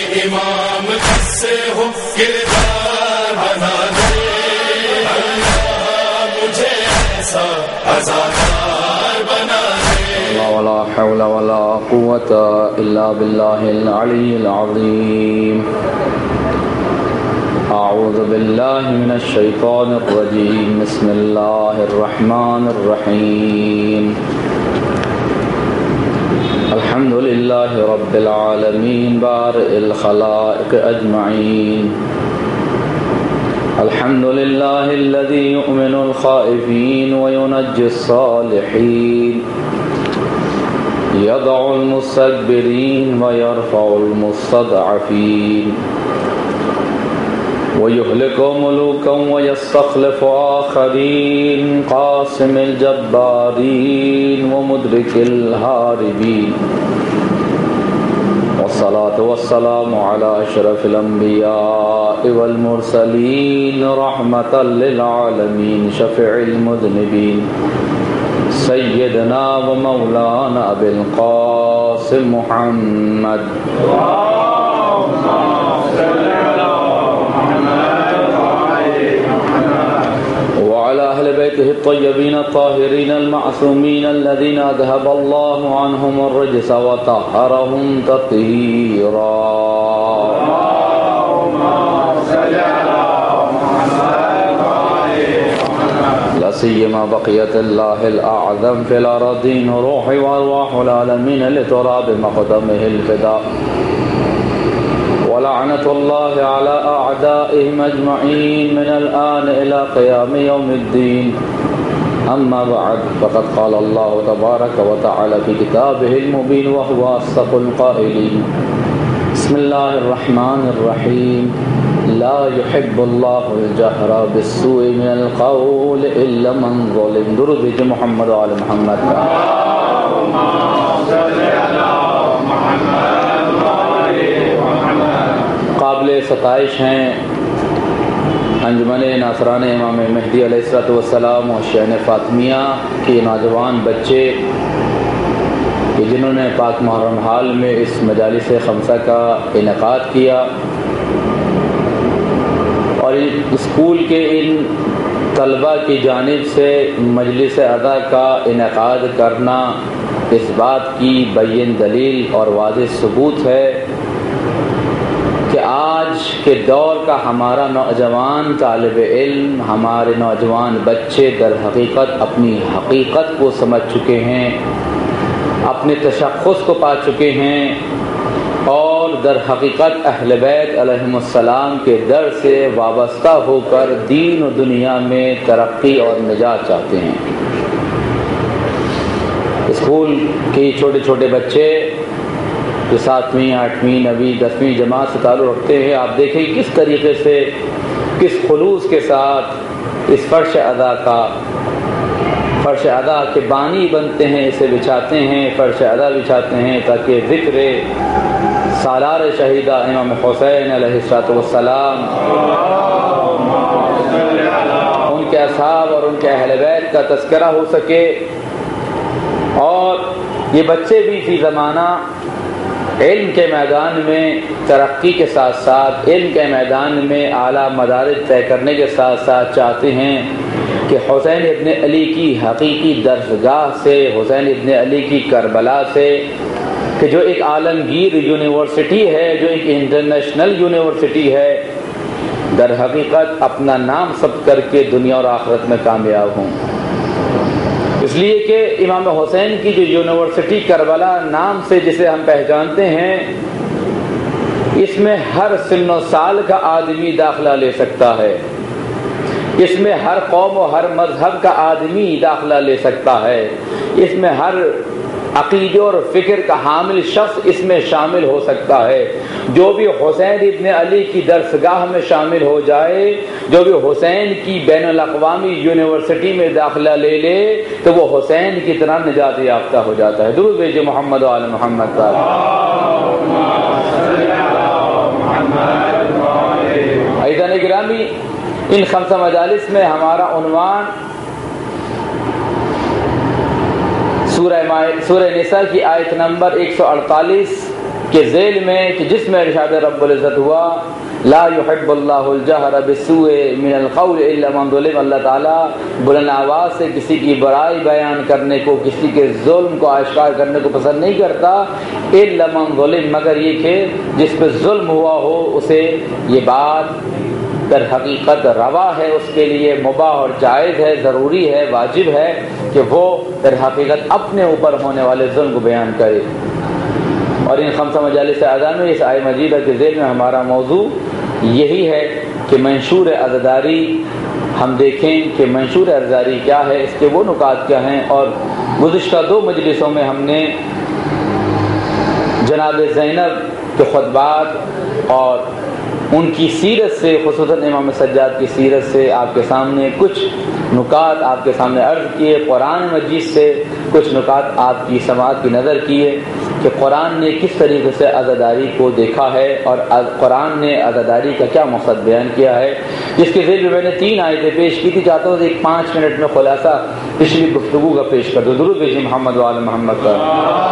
امام سے ہو کردار بنا دے اللہ، مجھے ایسا عزادار بنا دے. ولا حول ولا قوة إلا بالله العلي العظيم. أعوذ بالله من الشيطان الرجيم. بسم الله الرحمن الرحيم. الحمد لله رب العالمين بارئ الخلائق أجمعين. الحمد لله الذي يؤمن الخائفين وينجي الصالحين، يضع المستكبرين ويرفع المستضعفين، ويهلك ملوكا ويستخلف آخرين، قاسم الجبارين ومدرك الهاربين، والصلاة والسلام على أشرف الأنبياء والمرسلين، رحمة للعالمين، شفيع المذنبين، سيدنا ومولانا أبي القاسم محمد وعلى أهل بيته الطيبين الطاهرين المعصومين الذين أذهب الله عنهم الرجس وطهرهم تطهيرا. لا سيما بقية الله الأعظم في الأراضين، روح وأرواح العالمين لتراب مقدمه الفداء، ولعنة الله على أعدائهم أجمعين من الآن إلى قيام يوم الدين. أما بعد، فقد قال الله تبارك وتعالى في كتابه المبين وهو أصدق القائلين: بسم الله الرحمن الرحيم. لا يحب الله الجهر بالسوء من القول إلا من ظلم. درود بھیجے محمد و آل محمد کا. قابل ستائش ہیں انجمن ناصران امام مہدی علیہ السلام و شین فاطمیہ کے نوجوان بچے کہ جنہوں نے پاک محرم حال میں اس مجالس خمسہ کا انعقاد کیا، اور اسکول کے ان طلباء کی جانب سے مجلس ادا کا انعقاد کرنا اس بات کی بین دلیل اور واضح ثبوت ہے کہ آج کے دور کا ہمارا نوجوان طالب علم، ہمارے نوجوان بچے در حقیقت اپنی حقیقت کو سمجھ چکے ہیں، اپنے تشخص کو پا چکے ہیں، اور در حقیقت اہل بیت علیہم السلام کے در سے وابستہ ہو کر دین و دنیا میں ترقی اور نجات چاہتے ہیں. اسکول کے چھوٹے چھوٹے بچے جو 7ویں 8ویں 9ویں 10ویں جماعت سے تعلق رکھتے ہیں، آپ دیکھیں کس طریقے سے، کس خلوص کے ساتھ اس فرش ادا کے بانی بنتے ہیں، اسے بچھاتے ہیں، فرش ادا بچھاتے ہیں تاکہ ذکر سالار شہیدہ امام حسین علیہ السلام، ان کے اصحاب اور ان کے اہل بیت کا تذکرہ ہو سکے، اور یہ بچے بھی فی زمانہ علم کے میدان میں ترقی کے ساتھ ساتھ، علم کے میدان میں اعلیٰ مدارج طے کرنے کے ساتھ ساتھ چاہتے ہیں کہ حسین ابن علی کی حقیقی درسگاہ سے، حسین ابن علی کی کربلا سے، کہ جو ایک عالمگیر یونیورسٹی ہے، جو ایک انٹرنیشنل یونیورسٹی ہے، در حقیقت اپنا نام ثبت کر کے دنیا اور آخرت میں کامیاب ہوں. اس لیے کہ امام حسین کی جو یونیورسٹی کربلا نام سے جسے ہم پہچانتے ہیں، اس میں ہر سن و سال کا آدمی داخلہ لے سکتا ہے، اس میں ہر قوم و ہر مذہب کا آدمی داخلہ لے سکتا ہے، اس میں ہر عقیدے اور فکر کا حامل شخص اس میں شامل ہو سکتا ہے. جو بھی حسین ابن علی کی درسگاہ میں شامل ہو جائے، جو بھی حسین کی بین الاقوامی یونیورسٹی میں داخلہ لے لے، تو وہ حسین کی طرح نجات یافتہ ہو جاتا ہے. درود بھیجے محمد و آل محمد کا. عزیزان گرامی، ان خمسہ مجالس میں ہمارا عنوان سورہ نساء کی آیت نمبر 148 کے ذیل میں کہ جس میں ارشاد رب العزت ہوا لا يحب اللہ الجہر بالسوء من القول الا من ظلم، اللہ تعالیٰ بلند آواز سے کسی کی برائی بیان کرنے کو، کسی کے ظلم کو آشکار کرنے کو پسند نہیں کرتا، الا من ظلم، مگر یہ کہ جس پہ ظلم ہوا ہو اسے یہ بات در حقیقت روا ہے، اس کے لیے مباح اور جائز ہے، ضروری ہے، واجب ہے کہ وہ در حقیقت اپنے اوپر ہونے والے ظلم کو بیان کرے۔ اور ان خمسہ مجالس اعظم میں اس آیہ مجیدہ کے ذیل میں ہمارا موضوع یہی ہے کہ منشور عزاداری ہم دیکھیں کہ منشور عزاداری کیا ہے، اس کے وہ نکات کیا ہیں۔ اور گزشتہ 2 مجلسوں میں ہم نے جناب زینب کے خطبات اور ان کی سیرت سے، خصوصاً امام سجاد کی سیرت سے آپ کے سامنے کچھ نکات آپ کے سامنے عرض کیے، قرآن مجید سے کچھ نکات آپ کی سماعت کی نظر کیے کہ قرآن نے کس طریقے سے عزاداری کو دیکھا ہے اور قرآن نے عزاداری کا کیا مقصد بیان کیا ہے، جس کے ذیل میں میں نے 3 آیتیں پیش کی تھی۔ چاہتا ہوں ایک 5 منٹ میں خلاصہ پچھلی گفتگو کا پیش کر دو۔ درود بھیجیں محمد و آل محمد کا۔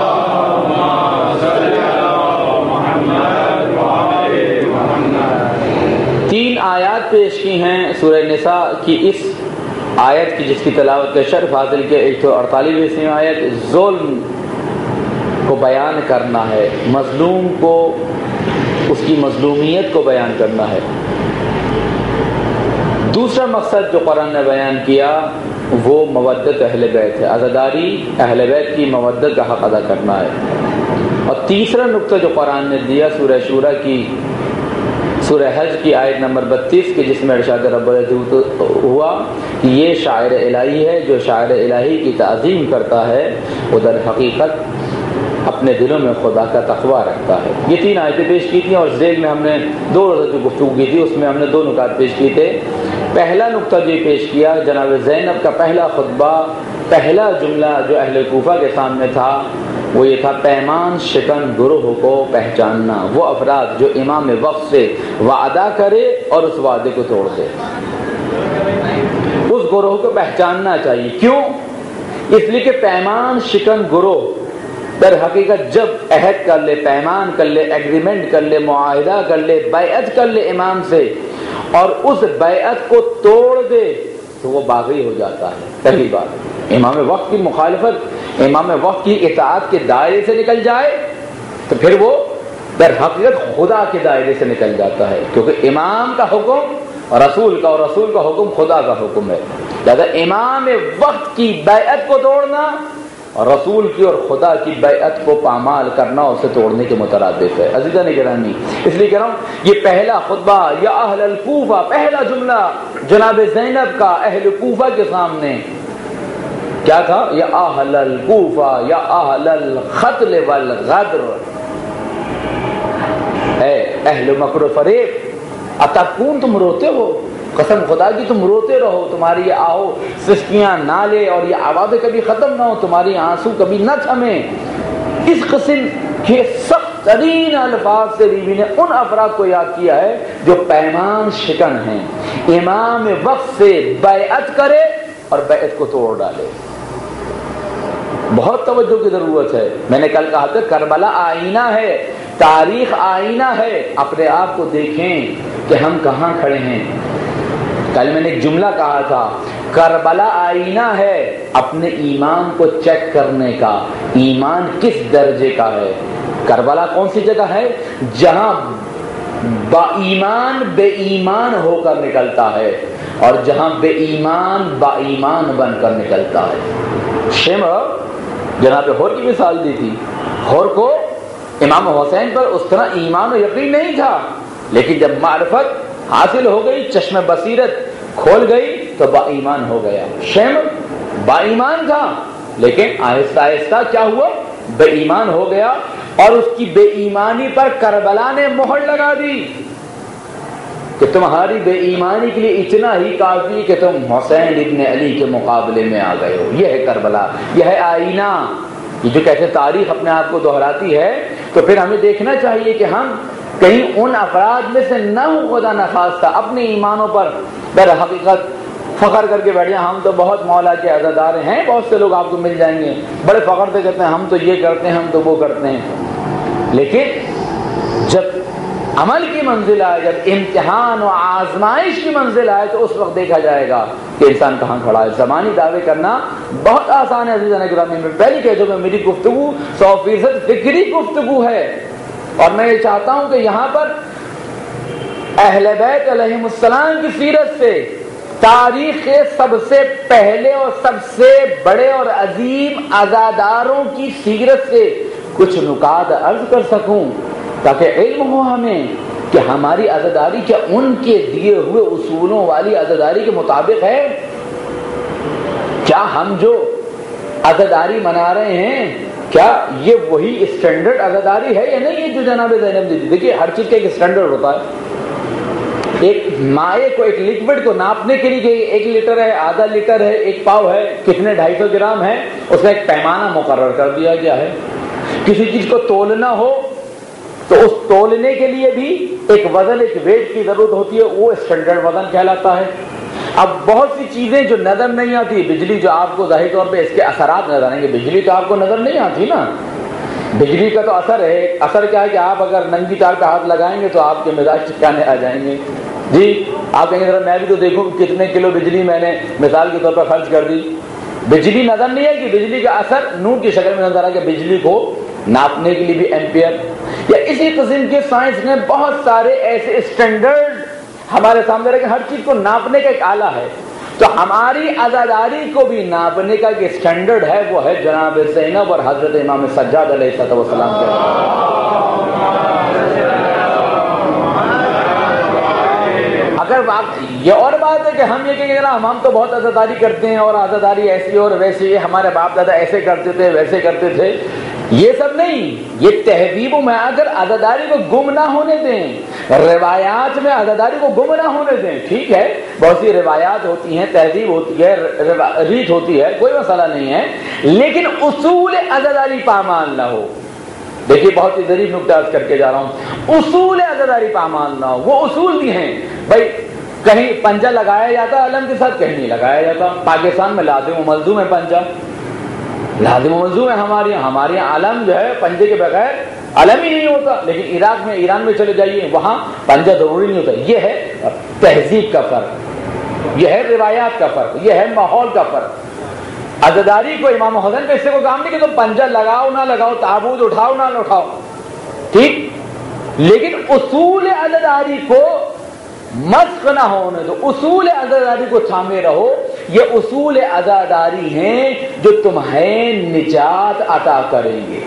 3 آیات پیش کی ہیں سورہ نساء کی، اس آیت کی جس کی تلاوت کا شرف حاصل کیا 148ویں آیت، ظلم کو بیان کرنا ہے، مظلوم کو اس کی مظلومیت کو بیان کرنا ہے۔ دوسرا مقصد جو قرآن نے بیان کیا وہ مودت اہل بیت ہے، عزاداری اہل بیت کی مودت کا حق ادا کرنا ہے۔ اور تیسرا نقطہ جو قرآن نے دیا سورہ شورى کی سورہ حج کی آیت نمبر 32 کے، جس میں ارشاد رب العزت ہوا کہ یہ شاعر الہی ہے، جو شاعر الہی کی تعظیم کرتا ہے وہ در حقیقت اپنے دلوں میں خدا کا تقویٰ رکھتا ہے۔ یہ 3 آیتیں پیش کی تھیں اور ذیل میں ہم نے 2 روزہ جو گفتگو کی تھی اس میں ہم نے 2 نکات پیش کیے تھے۔ پہلا نقطہ جو پیش کیا جناب زینب کا پہلا خطبہ، پہلا جملہ جو اہل کوفہ کے سامنے تھا وہ یہ تھا، پیمان شکن گروہ کو پہچاننا، وہ افراد جو امام وقت سے وعدہ کرے اور اس وعدے کو توڑ دے، اس گروہ کو پہچاننا چاہیے۔ کیوں؟ اس لیے کہ پیمان شکن گروہ در حقیقت جب عہد کر لے، پیمان کر لے، ایگریمنٹ کر لے، معاہدہ کر لے، بیعت کر لے امام سے اور اس بیعت کو توڑ دے تو وہ باغی ہو جاتا ہے۔ پہلی بات، امام وقت کی مخالفت، امام وقت کی اطاعت کے دائرے سے نکل جائے تو پھر وہ در حقیقت خدا کے دائرے سے نکل جاتا ہے، کیونکہ امام کا حکم رسول کا اور رسول کا حکم خدا کا حکم ہے۔ لہذا امام وقت کی بیعت کو توڑنا اور رسول کی اور خدا کی بیعت کو پامال کرنا اسے توڑنے کے مترادف ہے۔ عزیزان گرامی، اس لیے کہہ رہا ہوں یہ پہلا خطبہ یا اہل الکوفہ، پہلا جملہ جناب زینب کا اہل کوفہ کے سامنے کیا تھا؟ یا اہل الکوفہ یا اہل القتل والغدر، اے اہل مکر و فریب، اتقون، تم روتے ہو، قسم خدا کی تم روتے رہو، تمہاری یہ آہو سسکیاں نالے اور یہ آوازیں کبھی ختم نہ ہو، تمہاری آنسو کبھی نہ تھمیں۔ اس قسم کے سخت ترین الفاظ سے بیوی نے ان افراد کو یاد کیا ہے جو پیمان شکن ہیں، امام وقت سے بیعت کرے اور بیعت کو توڑ ڈالے۔ بہت توجہ کی ضرورت ہے۔ میں نے کل کہا تھا کربلا آئینہ ہے، تاریخ آئینہ ہے، اپنے آپ کو دیکھیں کہ ہم کہاں کھڑے ہیں۔ کل میں نے ایک جملہ کہا تھا، کربلا آئینہ ہے اپنے ایمان کو چیک کرنے کا، ایمان کس درجے کا ہے۔ کربلا کون سی جگہ ہے؟ جہاں با ایمان بے ایمان ہو کر نکلتا ہے اور جہاں بے ایمان با ایمان بن کر نکلتا ہے۔ شمر جناب ہور کی مثال دی تھی، ہور کو امام حسین پر اس طرح ایمان و یقین نہیں تھا، لیکن جب معرفت حاصل ہو گئی، چشم بصیرت کھول گئی تو با ایمان ہو گیا۔ شمر با ایمان تھا لیکن آہستہ آہستہ کیا ہوا؟ بے ایمان ہو گیا، اور اس کی بے ایمانی پر کربلا نے مہر لگا دی کہ تمہاری بے ایمانی کے لیے اتنا ہی کافی کہ تم حسین ابن علی کے مقابلے میں آ گئے ہو۔ یہ ہے کربلا، یہ ہے آئینہ۔ یہ جو کہتے تاریخ اپنے آپ کو دہراتی ہے، تو پھر ہمیں دیکھنا چاہیے کہ ہم کہیں ان افراد میں سے نہ ہوں، خدا نخواستہ اپنے ایمانوں پر در حقیقت فخر کر کے بیٹھ جائیں، ہم تو بہت مولا کے عزادار ہیں۔ بہت سے لوگ آپ کو مل جائیں گے بڑے فخر سے کہتے ہیں ہم تو یہ کرتے ہیں، ہم تو وہ کرتے ہیں۔ لیکن جب عمل کی منزل آئے، جب امتحان و آزمائش کی منزل آئے تو اس وقت دیکھا جائے گا کہ انسان کہاں کھڑا ہے۔ زبانی دعوے کرنا بہت آسان ہے عزیزان گرامی، میں پہلے کہہ دوں میں میری گفتگو 100% فکری گفتگو ہے، اور میں یہ چاہتا ہوں کہ یہاں پر اہل بیت علیہم السلام کی سیرت سے، تاریخ کے سب سے پہلے اور سب سے بڑے اور عظیم عزاداروں کی سیرت سے کچھ نکات عرض کر سکوں، تاکہ علم ہو ہمیں کہ ہماری عزاداری کیا ان کے دیے ہوئے اصولوں والی عزاداری کے مطابق ہے؟ کیا ہم جو عزاداری منا رہے ہیں کیا یہ وہی اسٹینڈرڈ عزاداری ہے یا نہیں؟ یہ جو جناب زینب دی، دیکھیے ہر چیز کا ایک اسٹینڈرڈ ہوتا ہے۔ ایک مائع کو، ایک لیکوڈ کو ناپنے کے لیے 1 لیٹر ہے، آدھا لیٹر ہے، 1 پاؤ ہے، کتنے 250 گرام ہے، اس کا ایک پیمانہ مقرر کر دیا گیا ہے۔ کسی چیز کو تولنا ہو تو اس تولنے کے لیے بھی ایک وزن، ایک ویٹ کی ضرورت ہوتی ہے، وہ اسٹینڈرڈ وزن کہلاتا ہے۔ اب بہت سی چیزیں جو نظر نہیں آتی، بجلی جو آپ کو ظاہر طور پہ اس کے اثرات نظر آئیں گے، بجلی تو آپ کو نظر نہیں آتی نا، بجلی کا تو اثر ہے۔ اثر کیا ہے کہ آپ اگر ننگی تار پہ ہاتھ لگائیں گے تو آپ کے مزاج ٹھکانے آ جائیں گے۔ جی آپ کہیں گے ذرا میں بھی تو دیکھوں کتنے کلو بجلی میں نے مثال کے طور پر خرچ کر دی۔ بجلی نظر نہیں ہے کہ بجلی کا اثر نور کی شکل میں نظر آ کہ بجلی کو ناپنے کے لیے بھی ایمپیئر، یا اسی قسم کے سائنس نے بہت سارے ایسے اسٹینڈرڈ ہمارے سامنے رکھے، ہر چیز کو ناپنے کا ایک آلہ ہے۔ تو ہماری عزاداری کو بھی ناپنے کا ایک اسٹینڈرڈ ہے، وہ ہے جناب زینب اور حضرت امام سجاد علیہ السلام کے۔ اگر یہ اور بات ہے کہ ہم یہ کہیں گے نا ہم تو بہت عزاداری کرتے ہیں اور عزاداری ایسی اور ویسی، ہمارے باپ دادا ایسے کرتے تھے ویسے کرتے تھے، یہ سب نہیں، یہ تہذیبوں میں اگر عزاداری کو گم نہ ہونے دیں، روایات میں عزاداری کو گم نہ ہونے دیں، ٹھیک ہے بہت سی روایات ہوتی ہیں، تہذیب ہوتی ہے، ریت ہوتی ہے، کوئی مسئلہ نہیں ہے، لیکن اصول عزاداری پامال نہ ہو۔ دیکھیے بہت ہی ظریف نکتہ عرض کر کے جا رہا ہوں، اصول عزاداری پامال نہ ہو۔ وہ اصول بھی ہیں بھائی، کہیں پنجہ لگایا جاتا علم کے ساتھ، کہیں نہیں لگایا جاتا۔ پاکستان میں لازم و ملزوم ہے پنجہ، لازم و ملزوم ہے ہمارے یہاں علم جو ہے پنجے کے بغیر علم ہی نہیں ہوتا، لیکن عراق میں، ایران میں چلے جائیے وہاں پنجہ ضروری نہیں ہوتا۔ یہ ہے تہذیب کا فرق، یہ ہے روایات کا فرق، یہ ہے ماحول کا فرق۔ عزاداری کو امام حسن پہ اس سے کوئی کام نہیں کہ تم پنجہ لگاؤ نہ لگاؤ، تابوت اٹھاؤ نہ اٹھاؤ، ٹھیک، لیکن اصول عزاداری کو مسخ نہ ہونے دو، اصول عزاداری کو تھامے رہو۔ یہ اصول عزاداری ہیں جو تمہیں نجات عطا کریں گے،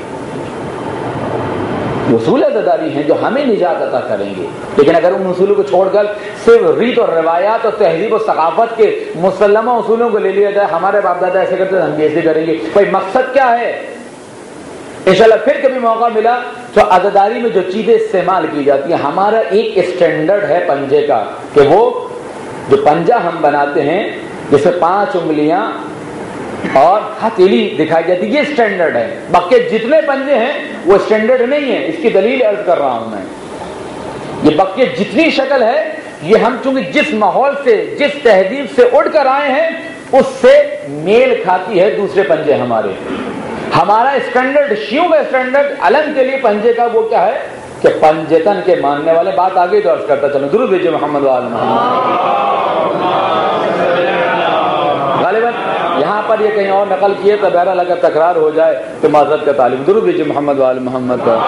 اصول عزاداری ہیں جو ہمیں نجات عطا کریں گے۔ لیکن اگر ان اصولوں کو چھوڑ کر صرف ریت اور روایات اور تہذیب و ثقافت کے مسلمہ اصولوں کو لے لیا جائے، ہمارے باپ دادا ایسے کرتے ہیں ہم بھی ایسے کریں گے، بھائی مقصد کیا ہے؟ انشاءاللہ پھر کبھی موقع ملا تو عزاداری میں جو چیزیں استعمال کی جاتی ہیں، ہمارا ایک اسٹینڈرڈ ہے پنجے کا، کہ وہ جو پنجہ ہم بناتے ہیں جس میں 5 انگلیاں اور ہتھیلی دکھائی جاتی ہے، یہ اسٹینڈرڈ ہے۔ باقی جتنے پنجے ہیں وہ اسٹینڈرڈ نہیں ہے، اس کی دلیل عرض کر رہا ہوں میں۔ یہ باقی جتنی شکل ہے یہ ہم چونکہ جس ماحول سے، جس تہذیب سے اڑ کر آئے ہیں اس سے میل کھاتی ہے دوسرے پنجے ہمارے۔ ہمارا اسٹینڈرڈ، شیعوں کا اسٹینڈرڈ علم کے لیے پنجے کا وہ کیا ہے کہ پنجتن کے ماننے والے، بات آگے تو عرض کرتا چلو، درود بھیجئے محمد وآل محمد۔ غالباً یہاں پر یہ کہیں اور نقل کیے تو بہرحال اگر تکرار ہو جائے تو معذرت کا طالب، درود بھیجئے محمد وآل محمد کا۔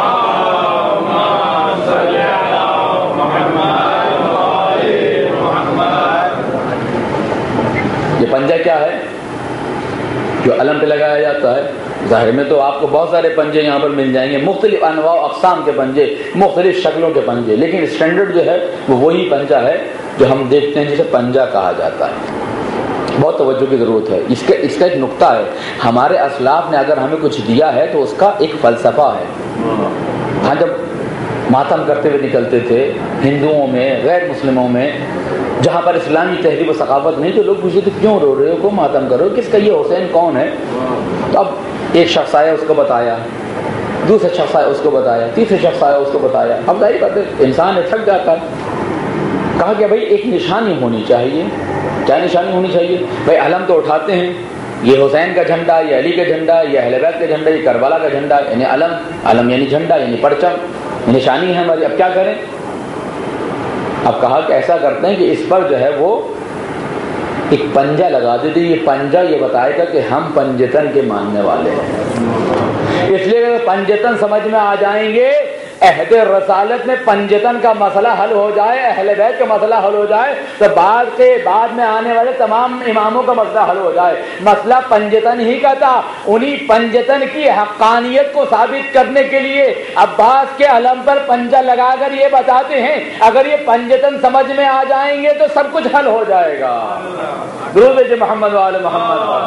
یہ پنجہ کیا ہے جو علم پہ لگایا جاتا ہے؟ ظاہر میں تو آپ کو بہت سارے پنجے یہاں پر مل جائیں گے، مختلف انواع و اقسام کے پنجے، مختلف شکلوں کے پنجے، لیکن اسٹینڈرڈ جو ہے وہ وہی پنجہ ہے جو ہم دیکھتے ہیں جسے پنجہ کہا جاتا ہے۔ بہت توجہ کی ضرورت ہے، اس کا ایک نقطہ ہے، ہمارے اسلاف نے اگر ہمیں کچھ دیا ہے تو اس کا ایک فلسفہ ہے۔ ہاں جب ماتم کرتے ہوئے نکلتے تھے ہندوؤں میں، غیر مسلموں میں، جہاں پر اسلامی تہذیب و ثقافت نہیں، تو لوگ پوچھتے تھے کیوں رو رہے ہو، کیوں ماتم کرو، کس کا یہ حسین کون ہے؟ تو اب ایک شخص آیا اس کو بتایا، دوسرا شخص آیا اس کو بتایا، تیسرے شخص آیا اس کو بتایا، اب ظاہر بات ہے انسان تھک جاتا ہے۔ کہا کہ بھائی ایک نشانی ہونی چاہیے۔ کیا نشانی ہونی چاہیے؟ بھائی علم تو اٹھاتے ہیں، یہ حسین کا جھنڈا، یہ علی کا جھنڈا، یہ اہل بیت کا جھنڈا، یہ کربلا کا جھنڈا، یعنی علم یعنی جھنڈا یعنی پرچم، یہ نشانی ہے ہماری. اب کیا کریں؟ اب کہا کہ ایسا کرتے ہیں کہ اس پر جو ہے وہ ایک پنجہ لگا دیتے. یہ پنجہ یہ بتائے گا کہ ہم پنجتن کے ماننے والے ہیں. اس لیے پنجتن سمجھ میں آ جائیں گے، عہد رسالت میں پنجتن کا مسئلہ حل ہو جائے، اہل بیت کا مسئلہ حل ہو جائے، تو بعد میں آنے والے تمام اماموں کا مسئلہ حل ہو جائے. مسئلہ پنجتن ہی کا تھا. انہی پنجتن کی حقانیت کو ثابت کرنے کے لیے عباس کے علم پر پنجہ لگا کر یہ بتاتے ہیں اگر یہ پنجتن سمجھ میں آ جائیں گے تو سب کچھ حل ہو جائے گا. درود بھیجئے محمد وآل محمد.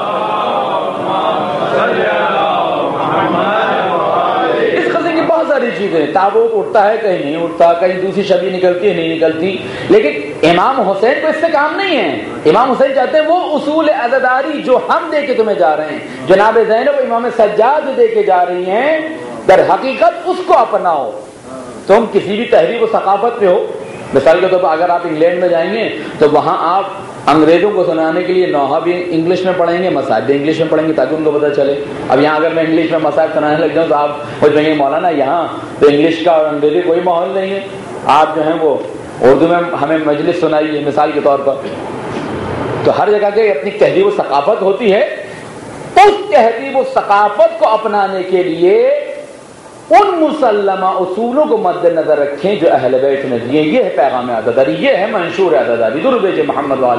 بہت ساری چیزیں، تابوت اٹھتا ہے کہیں نہیں اٹھتا، کہیں دوسری شبی نکلتی ہے نہیں نکلتی، لیکن امام حسین کو اس سے کام نہیں ہے. امام حسین چاہتے ہیں وہ اصول عزاداری جو ہم دے کے تمہیں جا رہے ہیں، جناب زینب امام سجاد دے کے جا رہی ہیں، در حقیقت اس کو اپناؤ. تم کسی بھی تحریک و ثقافت پہ ہو، مثال کے طور پر اگر آپ انگلینڈ میں جائیں گے تو وہاں آپ انگریزوں کو سنانے کے لیے نوحہ بھی انگلش میں پڑھیں گے، مسائل بھی انگلش میں پڑھیں گے تاکہ ان کو پتہ چلے. اب یہاں اگر میں انگلش میں مسائل سنانے لگ جاؤں تو آپ پوچھ رہے ہیں مولانا یہاں تو انگلش کا اور انگریزی کوئی ماحول نہیں ہے، آپ جو ہیں وہ اردو میں ہمیں مجلس سنائیے مثال کے طور پر. تو ہر جگہ کے اپنی تہذیب و ثقافت ہوتی ہے. اس تہذیب و ثقافت کو اپنانے کے لیے ان مسلمہ اصولوں کو مد نظر رکھیں جو اہل بیت نے دیے. یہ ہے پیغام عزاداری، یہ ہے منشور عزاداری. درود بھیجئے محمد والی.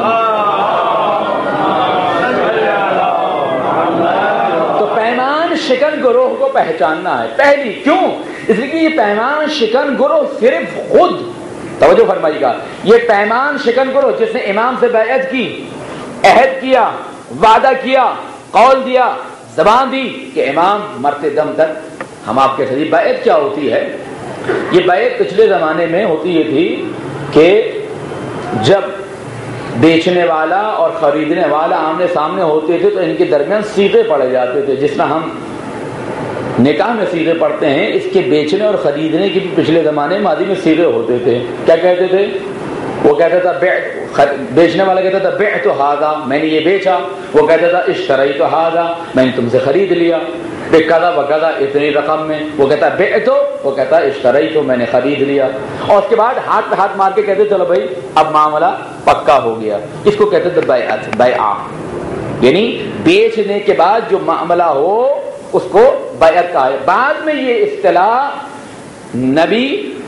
تو پیمان شکن گروہ کو پہچاننا ہے پہلی. کیوں؟ اس لیے کہ یہ پیمان شکن گروہ صرف خود، توجہ فرمائیے گا، یہ پیمان شکن گروہ جس نے امام سے بیعت کی، عہد کیا، وعدہ کیا، قول دیا، زبان دی کہ امام مرتے دم تک ہم آپ کے ساتھ. بیعت کیا ہوتی ہے؟ یہ بیعت پچھلے زمانے میں ہوتی یہ تھی کہ جب بیچنے والا اور خریدنے والا آمنے سامنے ہوتے تھے تو ان کے درمیان سیغے پڑے جاتے تھے. جس طرح ہم نکاح میں سیغے پڑتے ہیں، اس کے بیچنے اور خریدنے کے بھی پچھلے زمانے ماضی میں سیغے ہوتے تھے. کیا کہتے تھے؟ وہ کہتا تھا بیچنے والا کہتا تھا بعت ھذا، میں نے یہ بیچا. وہ کہتا تھا اشتریت ھذا، میں نے تم سے خرید لیا بکذا وکذا، اتنی رقم میں. وہ کہتا بعت، وہ کہتا اشتریت، میں نے خرید لیا. اور اس کے بعد ہاتھ پہ ہاتھ مار کے کہتے چلو بھائی اب معاملہ پکا ہو گیا. اس کو کہتے تھے بیعت، بیعہ، یعنی بیچنے کے بعد جو معاملہ ہو اس کو بیعت کہا ہے. بعد میں یہ اصطلاح نبی،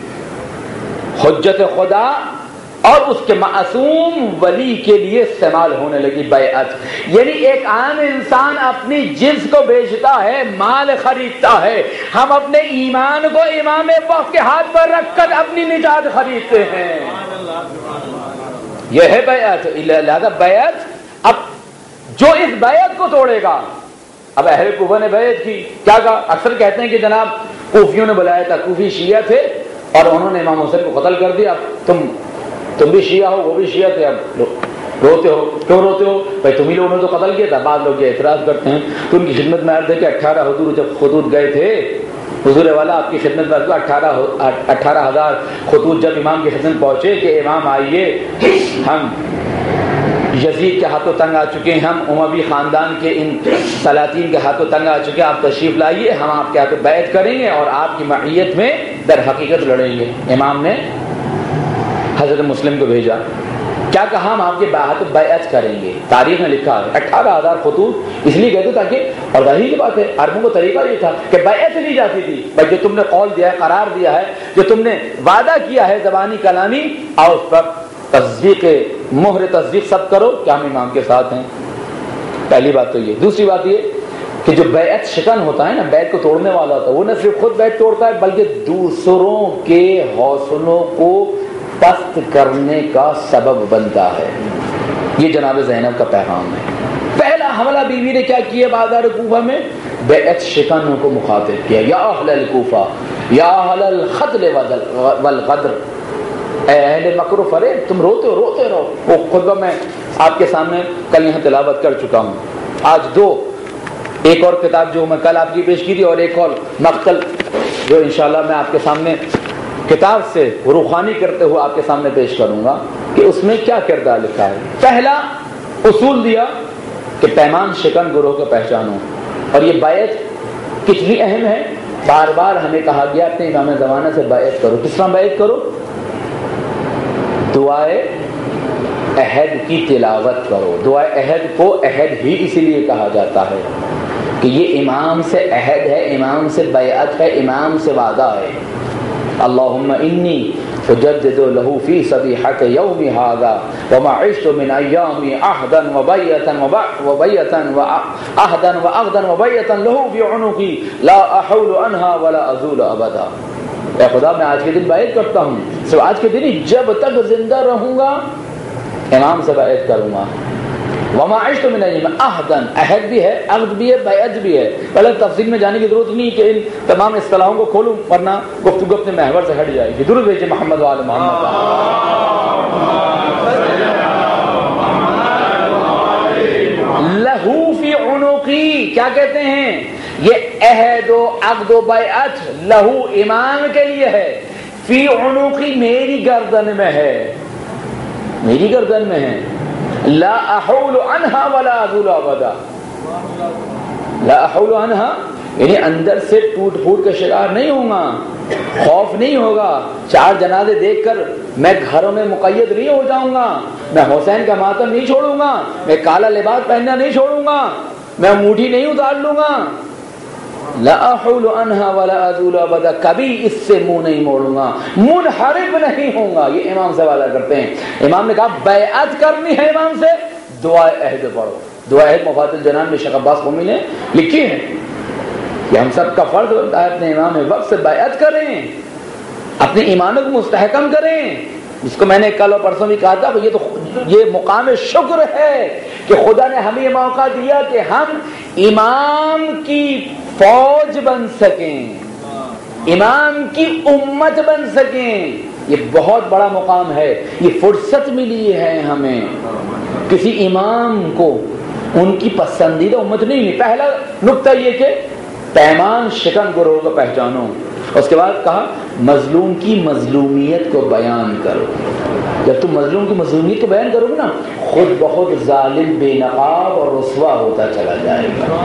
حجت خدا اور اس کے معصوم ولی کے لیے استعمال ہونے لگی بیعت. یعنی ایک عام انسان اپنی جنس کو بیچتا ہے، مال خریدتا ہے، ہم اپنے ایمان کو امام وقت کے ہاتھ پر رکھ کر اپنی نجات خریدتے ہیں. یہ ہے بیعت. لہذا بیعت، اب جو اس بیعت کو توڑے گا، اب اہل کوفہ نے بیعت کی، کیا کہا؟ اکثر کہتے ہیں کہ جناب کوفیوں نے بلایا تھا، کوفی شیعہ تھے اور انہوں نے امام حسین کو قتل کر دیا. اب تم بھی شیعہ ہو، وہ بھی شیعہ تھے، اب روتے ہو. کیوں روتے ہو؟ بھائی تم ہی لوگوں نے تو قتل کیا تھا. بعض لوگ یہ اعتراض کرتے ہیں تو ان کی خدمت میں عرض ہے کہ 18 حضور جب خطوط گئے تھے، حضور والا آپ کی خدمت میں 18,000 خطوط جب امام کی خدمت پہنچے کہ امام آئیے، ہم یزید کے ہاتھوں تنگ آ چکے ہیں، ہم اموی خاندان کے ان سلاطین کے ہاتھوں تنگ آ چکے ہیں، آپ تشریف لائیے، ہم آپ کے ہاتھوں بیعت کریں گے اور آپ کی معیت میں در حقیقت لڑیں گے. امام نے حضرت مسلم کو بھیجا. کیا کہا؟ ہم آپ کے ہاتھ بیعت کریں گے. تاریخ میں لکھا ہے 18,000 خطوط اس لیے کہتے تاکہ، اور ظاہر کی بات ہے عربوں کو طریقہ یہ تھا کہ بیعت لی جاتی تھی. بھائی جو تم نے قول دیا ہے، قرار دیا ہے، جو تم نے وعدہ کیا ہے زبانی کلامی، آؤ اس پر تصدیق، مہر تصدیق سب کرو کہ ہم امام کے ساتھ ہیں. پہلی بات تو یہ. دوسری بات یہ کہ جو بیعت شکن ہوتا ہے نا، بیعت کو توڑنے والا ہوتا ہے، وہ نہ صرف خود بیعت توڑتا ہے بلکہ دوسروں کے حوصلوں کو پست کرنے کا سبب بنتا ہے. یہ جناب زینب کا پیغام ہے. پہلا حملہ بیوی نے کیا کیا بازار کوفہ میں؟ بیعت شکنوں کو مخاطب کیا. یا اہل الکوفہ، یا اہل الخذل والغدر، اے اہل مکر و فریب، تم روتے رہو. وہ خطبہ میں آپ کے سامنے کل یہاں تلاوت کر چکا ہوں. آج ایک اور کتاب جو میں کل آپ کی پیش کی تھی، اور ایک اور مقتل جو انشاءاللہ میں آپ کے سامنے کتاب سے روخانی کرتے ہوئے آپ کے سامنے پیش کروں گا کہ اس میں کیا کردار لکھا ہے. پہلا اصول دیا کہ پیمان شکن گروہ کو پہچانو. اور یہ بیعت کتنی اہم ہے. بار بار ہمیں کہا گیا اپنے امام زمانہ سے بیعت کرو. کس طرح بیعت کرو؟ دعائے عہد کی تلاوت کرو. دعائے عہد کو عہد ہی اسی لیے کہا جاتا ہے کہ یہ امام سے عہد ہے, امام سے بیعت ہے, امام سے وعدہ ہے. اللہم انی اجدد له فی صبیحۃ یوم ھذا وما عشت من ایامی عہدا وبیتا وعہدا وعہدا وبیتا له فی عنقی لا احول عنہا ولا ازول ابدا. اے خدا میں آج کے دن بیعت کرتا ہوں, صرف آج کے دن ہی, جب تک زندہ رہوں گا امام سے بیعت کروں گا. وما عشت من ایامی عہدا, عہد بھی ہے, عقد بھی ہے, بیعت بھی ہے. پہلے تفصیل میں جانے کی ضرورت نہیں کہ ان تمام اصطلاحوں کو کھولوں ورنہ گفتگو اپنے محور سے ہٹ جائے گی. درود بھیجے محمد وعلی محمد. لہو فی عنقی, کیا کہتے ہیں؟ یہ عہد و عقد و بیعت لہو امام کے لیے ہے, فی عنقی میری گردن میں ہے, میری گردن میں ہے. لا احول عنہا ولا ازول ابدا. لا احول عنہا یعنی اندر سے ٹوٹ پھوٹ کا شکار نہیں ہوں گا, خوف نہیں ہوگا. 4 جنازے دیکھ کر میں گھروں میں مقید نہیں ہو جاؤں گا, میں حسین کا ماتم نہیں چھوڑوں گا, میں کالا لباس پہننا نہیں چھوڑوں گا, میں انگوٹھی نہیں اتار لوں گا. لا احول عنہا ولا ازول ابدا, کبھی اس سے منہ نہیں موڑوں گا, منحرف نہیں ہوں گا. یہ امام سے وعدہ کرتے ہیں. امام نے کہا بیعت کرنی ہے امام سے, دعائے عہد پڑھو. دعائے عہد مفاد الجنان میں شیخ عباس قمی نے لکھی ہے کہ ہم سب کا فرض ہوتا ہے اپنے امام وقت سے بیعت کریں, اپنی ایمانوں کو مستحکم کریں. جس کو میں نے کل اور پرسوں بھی کہا تھا یہ مقام شکر ہے کہ خدا نے ہمیں یہ موقع دیا کہ ہم امام کی فوج بن سکیں, امام کی امت بن سکیں. یہ بہت بڑا مقام ہے, یہ فرصت ملی ہے ہمیں. کسی امام کو ان کی پسندیدہ امت نہیں. پہلا نقطہ یہ کہ پیمان شکن گروہ کو پہچانو. اس کے بعد کہا مظلوم کی مظلومیت کو بیان کرو. جب تم مظلوم کی مظلومیت کو بیان کرو گے نا, خود بخود ظالم بے نقاب اور رسوا ہوتا چلا جائے گا,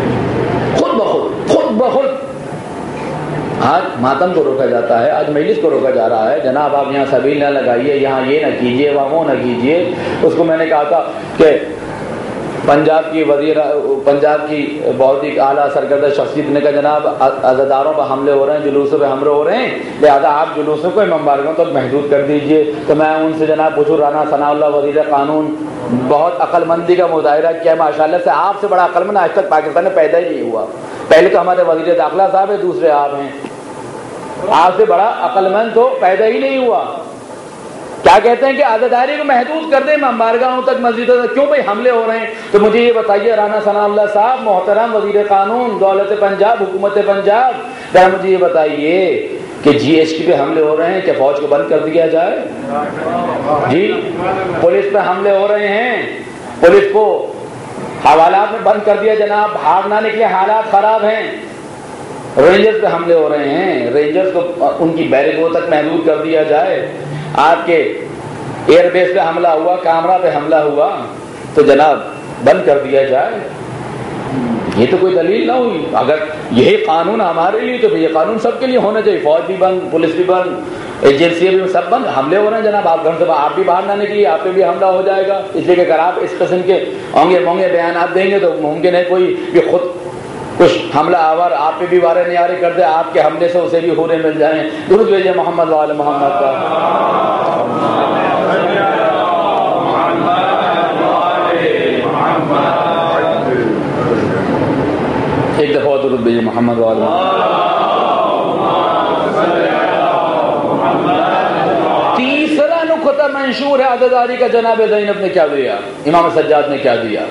خود بخود. آج ماتم کو روکا جاتا ہے, آج مجلس کو روکا جا رہا ہے. جناب آپ یہاں سبیل نہ لگائیے, یہاں یہ نہ کیجیے, وہاں وہ نہ کیجیے. اس کو میں نے کہا تھا کہ پنجاب کی بہت ہی اعلیٰ سرکردہ شخصیت نے کہا جناب عزاداروں پر حملے ہو رہے ہیں, جلوسوں پہ حملے ہو رہے ہیں, لہٰذا آپ جلوسوں کو امام بارگاہوں تک محدود کر دیجئے. تو میں ان سے جناب پوچھوں, رانا ثناء اللہ وزیر قانون بہت عقل مندی کا مظاہرہ کیا ماشاءاللہ سے. آپ سے بڑا عقل مند آج تک پاکستان میں پیدا ہی نہیں ہوا. پہلے تو ہمارے وزیر داخلہ صاحب ہیں, دوسرے آپ ہیں. آپ سے بڑا عقل مند تو پیدا ہی نہیں ہوا. کیا کہتے ہیں کہ عزاداری کو محدود کر دیں امام بارگاہوں تک, مسجدوں تک. کیوں بھائی حملے ہو رہے ہیں؟ تو مجھے یہ بتائیے رانا ثناء اللہ صاحب, محترم وزیر قانون, دولت پنجاب, حکومت پنجاب, ذرا مجھے یہ بتائیے کہ جی ایس ٹی پہ حملے ہو رہے ہیں, کیا فوج کو بند کر دیا جائے؟ جی پولیس پہ حملے ہو رہے ہیں, پولیس کو حوالات میں بند کر دیا جناب, باہر نہ نکلے, حالات خراب ہیں. رینجرز پہ حملے ہو رہے ہیں, رینجرز کو ان کی بیرکوں تک محدود کر دیا جائے. آپ کے ایئر بیس پہ حملہ ہوا, کامرا پہ حملہ ہوا, تو جناب بند کر دیا جائے. یہ تو کوئی دلیل نہ ہوئی. اگر یہی قانون ہمارے لیے تو یہ قانون سب کے لیے ہونا چاہیے. فوج بھی بند, پولیس بھی بند, ایجنسیاں بھی سب بند. حملے ہو رہے ہیں جناب, آپ گھر سے آپ بھی باہر نہ نکلیے, آپ پہ بھی حملہ ہو جائے گا. اس لیے کہ اگر آپ اس قسم کے ہونگے مونگے بیانات دیں گے تو ممکن ہے کوئی بھی خود کچھ حملہ آور آپ پہ بھی وارے نیارے کر دے, آپ کے حملے سے اسے بھی حوریں مل جائیں. درود بھیجیے محمد وعلی محمد کا. ایک دفعہ درود بھیجیے محمد وعلی محمد. تیسرا نقطہ منشور ہے عزاداری کا, جناب زینب نے کیا دیا, امام سجاد نے کیا دیا؟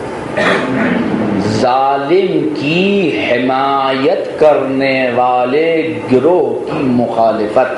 ظالم کی حمایت کرنے والے گروہ کی مخالفت.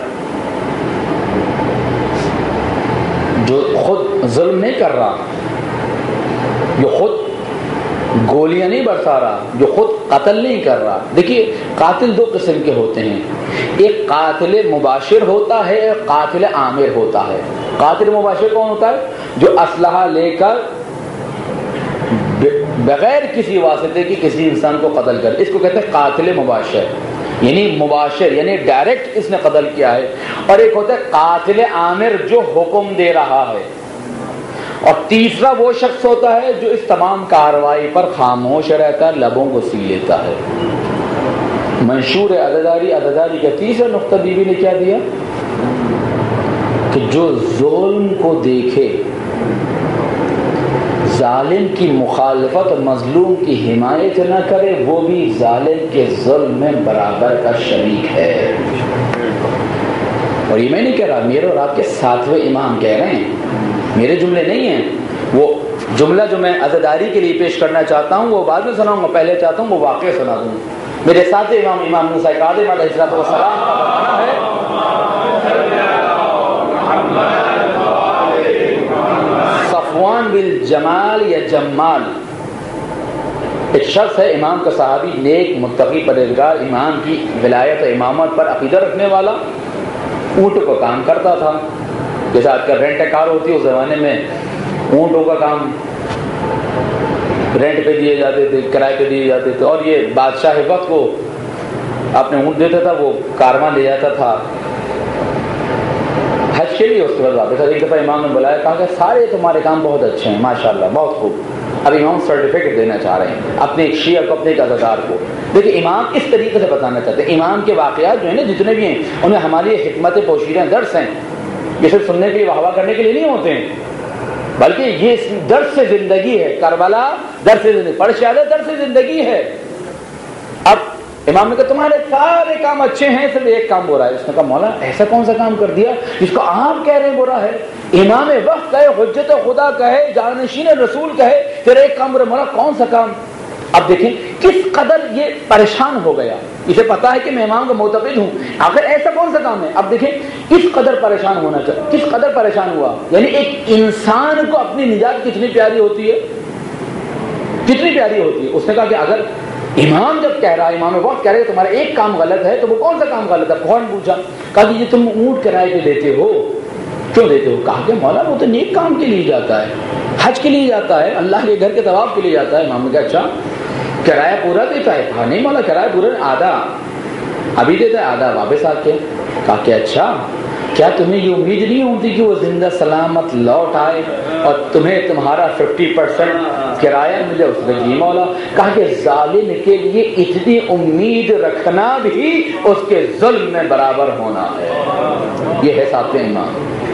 جو خود ظلم نہیں کر رہا, جو خود گولیاں نہیں برسا رہا, جو خود قتل نہیں کر رہا. دیکھیے قاتل 2 قسم کے ہوتے ہیں, ایک قاتل مباشر ہوتا ہے, ایک قاتل عامر ہوتا ہے. قاتل مباشر کون ہوتا ہے؟ جو اسلحہ لے کر بغیر کسی واسطے کی کسی انسان کو قتل کر، اس کو کہتے ہیں قاتل مباشر، یعنی مباشر یعنی ڈائریکٹ اس نے قتل کیا ہے. اور ایک ہوتا ہے قاتل آمر جو حکم دے رہا ہے. اور تیسرا وہ شخص ہوتا ہے جو اس تمام کارروائی پر خاموش رہتا ہے، لبوں کو سی لیتا ہے. منشور عدداری کا تیسرا نقطہ بیوی نے کیا دیا کہ جو ظلم کو دیکھے، ظالم کی مخالفت اور مظلوم کی حمایت نہ کرے، وہ بھی ظالم کے ظلم میں برابر کا شریک ہے. اور یہ میں نہیں کہہ رہا، میرے اور آپ کے ساتویں امام کہہ رہے ہیں، میرے جملے نہیں ہیں. وہ جملہ جو میں عزاداری کے لیے پیش کرنا چاہتا ہوں وہ بعد میں سناؤں گا، پہلے چاہتا ہوں وہ واقعہ سنا دوں. میرے ساتویں امام موسیٰ کاظم علیہ السلام کا فرمانا ہے صفوان بالجمال یا جمال، ایک شخص ہے امام کا صحابی، نیک متقی پرہیزگار، امام کی ولایت و امامت پر عقیدہ رکھنے والا، اونٹ کو کام کرتا تھا. جیسے آج کل رینٹ کار ہوتی ہے، اس زمانے میں اونٹوں کا کام رینٹ پہ دیے جاتے تھے، کرائے پہ دیے جاتے تھے. اور یہ بادشاہ وقت کو اپنے اونٹ دیتا تھا، وہ کارواں لے جاتا تھا حج کے لیے. اس کے بعد واپس ایک دفعہ امام نے بلایا، کہا کہ سارے تمہارے کام بہت اچھے ہیں ماشاءاللہ، بہت خوب. اب امام سرٹیفکیٹ دینا چاہ رہے ہیں اپنے ایک شیعہ کو، اپنے ایک عزادار کو. دیکھیں امام اس طریقے سے بتانا چاہتے ہیں. امام کے واقعات جو ہیں نا جتنے بھی ہیں ان میں ہماری حکمت پوشیدہ درس ہیں. یہ صرف سننے کے لیے، واہ واہ کرنے کے لیے نہیں ہوتے ہیں، بلکہ یہ درس سے زندگی ہے. کربلا درس سے زندگی، پڑھ شہادت درس سے زندگی ہے. اب امام نے کہا تمہارے سارے کام اچھے ہیں، صرف ایک کام برا ہے. اس نے کہا مولا ایسا کون سا کام کر دیا جس کو آپ کہہ رہے ہیں برا ہے؟ امام وقت کہے، حجت خدا کہے، جانشین رسول کہے، پھر ایک کام برا. مولا کون سا کام؟ اب دیکھیں کس قدر یہ پریشان ہو گیا. اسے پتا ہے کہ میں امام کا معتقد ہوں، آخر ایسا کون سا کام ہے؟ اب دیکھیں کس قدر پریشان ہونا چاہیے، کس قدر پریشان ہوا. یعنی ایک انسان کو اپنی نجات کتنی پیاری ہوتی ہے، کتنی پیاری ہوتی ہے. اس نے کہا کہ اگر امام جب کہہ رہا ہے، امام وقت کہہ رہے کہ تمہارا ایک کام غلط ہے، تو وہ کون سا کام غلط ہے؟ فوراً پوچھا، کہا کہ یہ تم اونٹ کرائے پہ دیتے ہو، کیوں دیتے ہو؟ کہا کہ مولا وہ تو نیک کام کے لیے جاتا ہے، حج کے لیے جاتا ہے، اللہ کے گھر کے طواف کے لیے جاتا ہے. امام نے کہا اچھا کرایہ پورا دیتا ہے؟ کہا نہیں مولا کرایہ پورا آدھا ابھی دیتا ہے، آدھا واپس آ کے. کہا کہ اچھا کیا تمہیں یہ امید نہیں ہوتی کہ وہ زندہ سلامت لوٹ آئے اور تمہیں تمہارا 50% کرایہ ملے؟ اس نے جی مولا. کہا کہ ظالم کے لیے اتنی امید رکھنا بھی اس کے ظلم میں برابر ہونا ہے. یہ ہے ساتویں امام.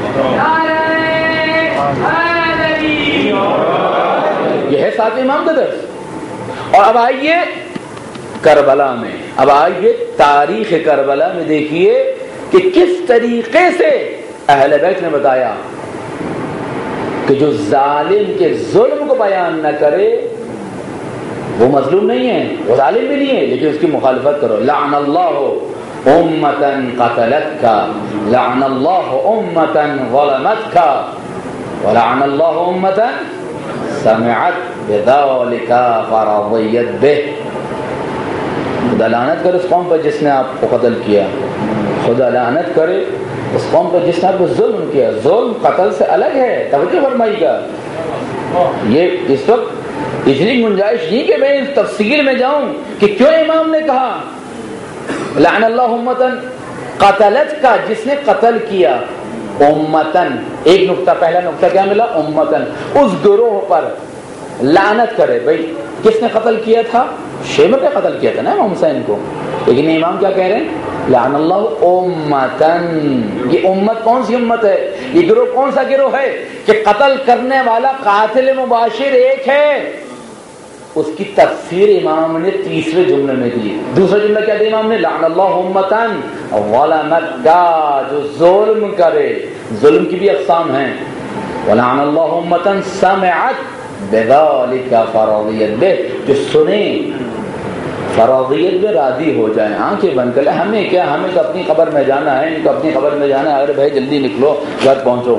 یہ ہے ساتویں امام کا درس. اور اب آئیے کربلا میں، اب آئیے تاریخ کربلا میں، دیکھیے کہ کس طریقے سے اہل بیت نے بتایا کہ جو ظالم کے ظلم کو بیان نہ کرے وہ مظلوم نہیں ہے، وہ ظالم بھی نہیں ہے، لیکن اس کی مخالفت کرو. لعن اللہ امتن قتلت کا، لعن اللہ امتن ظلمت کا، ولعن اللہ امتن سمعت بذلك فرضیت بہ. خدا لعنت کرے اس قوم پر جس نے آپ کو قتل کیا، خدا لعنت کرے اس قوم پر جس نے آپ کو ظلم کیا. ظلم قتل سے الگ ہے، توجہ فرمائی گا. یہ اس وقت اتنی گنجائش نہیں کہ میں اس تفصیل میں جاؤں کہ کیوں امام نے کہا لعن اللہ امتن قتلت کا، جس نے قتل کیا. امتن ایک نقطہ، پہلا نقطہ کیا ملا؟ امتن، اس گروہ پر لعنت کرے. بھائی کس نے قتل کیا تھا؟ شیبہ نے قتل کیا تھا نا امام حسین کو. لیکن امام کیا کہہ رہے ہیں؟ لعن اللہ امتن. یہ امت کون سی امت ہے؟ یہ گروہ کون سا گروہ ہے کہ قتل کرنے والا قاتل مباشر ایک ہے؟ اس کی تفسیر امام نے تیسرے جملے میں دی. دوسرا جملہ کیا دیا امام نے؟ لعن اللہ امتن ظلمت کا، جو ظلم کرے. ظلم کی بھی اقسام ہیں. ولعن اللہ امتن سمعت بذلك فرضیت بہ، جو سنیں فرضیت میں راضی ہو جائیں، آنکھیں بند کر لیں. ہمیں کیا، ہمیں تو اپنی قبر میں جانا ہے، ان کو اپنی قبر میں جانا ہے. اگر بھائی جلدی نکلو، گھر پہنچو.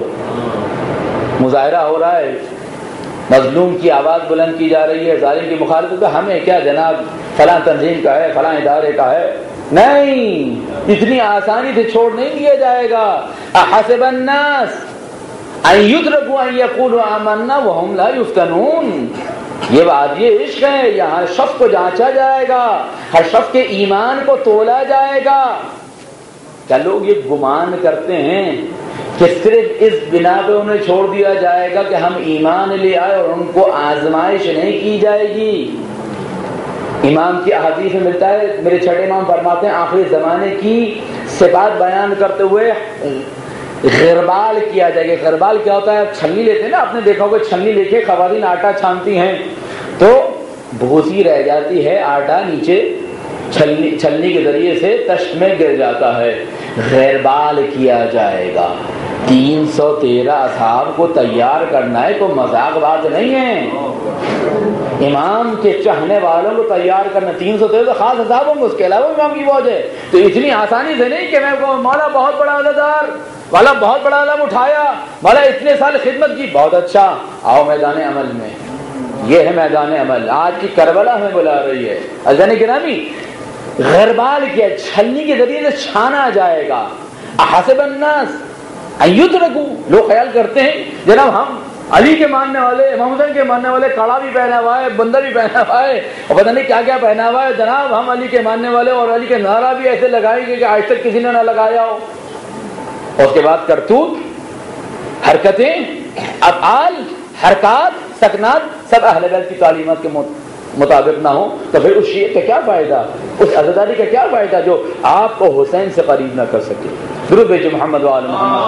مظاہرہ ہو رہا ہے، مظلوم کی آواز بلند کی جا رہی ہے، ظالم کی مخالفت کا. ہمیں کیا جناب، فلاں تنظیم کا ہے، فلاں ادارے کا ہے. نہیں، اتنی آسانی سے چھوڑ نہیں دیا جائے گا. احسب الناس ان یترکوا ان یقولوا آمنا وهم لا یفتنون. یہ وادی عشق ہے، یہاں ہر شخص کو جانچا جائے گا، ہر شخص کے ایمان کو تولا جائے گا۔ کیا لوگ یہ گمان کرتے ہیں کہ صرف اس بنا پہ انہیں چھوڑ دیا جائے گا کہ ہم ایمان لے آئے اور ان کو آزمائش نہیں کی جائے گی؟ امام کی احادیث میں ملتا ہے، میرے چھٹے امام فرماتے ہیں آخری زمانے کی صفات بیان کرتے ہوئے غربال کیا جائے گا۔ غربال کیا ہوتا ہے؟ چھلنی لیتے ہیں نا، آپ نے دیکھا ہوگا چھلنی لے کے خواتین آٹا چھانتی ہیں تو بھوسی رہ جاتی ہے، آٹا نیچے چھلنی کے ذریعے سے تشت میں گر جاتا ہے۔ غربال کیا جائے گا۔ 313 اصحاب کو تیار کرنا ہے تو مذاق بات نہیں ہے، امام کے چاہنے والوں کو تیار کرنا۔ 313 خاص اصحاب ہوں گے، اس کے علاوہ امام کی فوج ہے، تو اتنی آسانی سے نہیں کہ میں مولا بہت بڑا عزادار، مولا بہت بڑا علم اٹھایا، مولا اتنے سال خدمت کی، بہت اچھا، آؤ میدان عمل میں۔ یہ ہے میدان عمل، آج کی کربلا ہمیں بلا رہی ہے۔ عزیزان گرامی، غربال کیا، چھلنی کے ذریعے سے چھانا جائے گا۔ احسب الناس ان یترکوا، لوگ خیال کرتے ہیں جناب ہم علی کے ماننے والے، امام حسین کے ماننے والے، کڑا بھی پہنا ہوا ہے، بندہ بھی پہنا ہوا ہے اور پتہ نہیں کیا کیا پہنا ہوا ہے، جناب ہم علی کے ماننے والے، اور علی کے نعرہ بھی ایسے لگائیں گے کہ آج تک کسی نے نہ لگایا ہو۔ اور اس کے بعد کرتوت، حرکتیں، افعال، حرکات، سکنات سب اہل بیت کی تعلیمات کے مطابق نہ ہو تو پھر اس شیعہ کا کیا فائدہ، اس عزاداری کا کیا فائدہ جو آپ کو حسین سے قریب نہ کر سکے۔ درود بھیجو محمد و آل محمد۔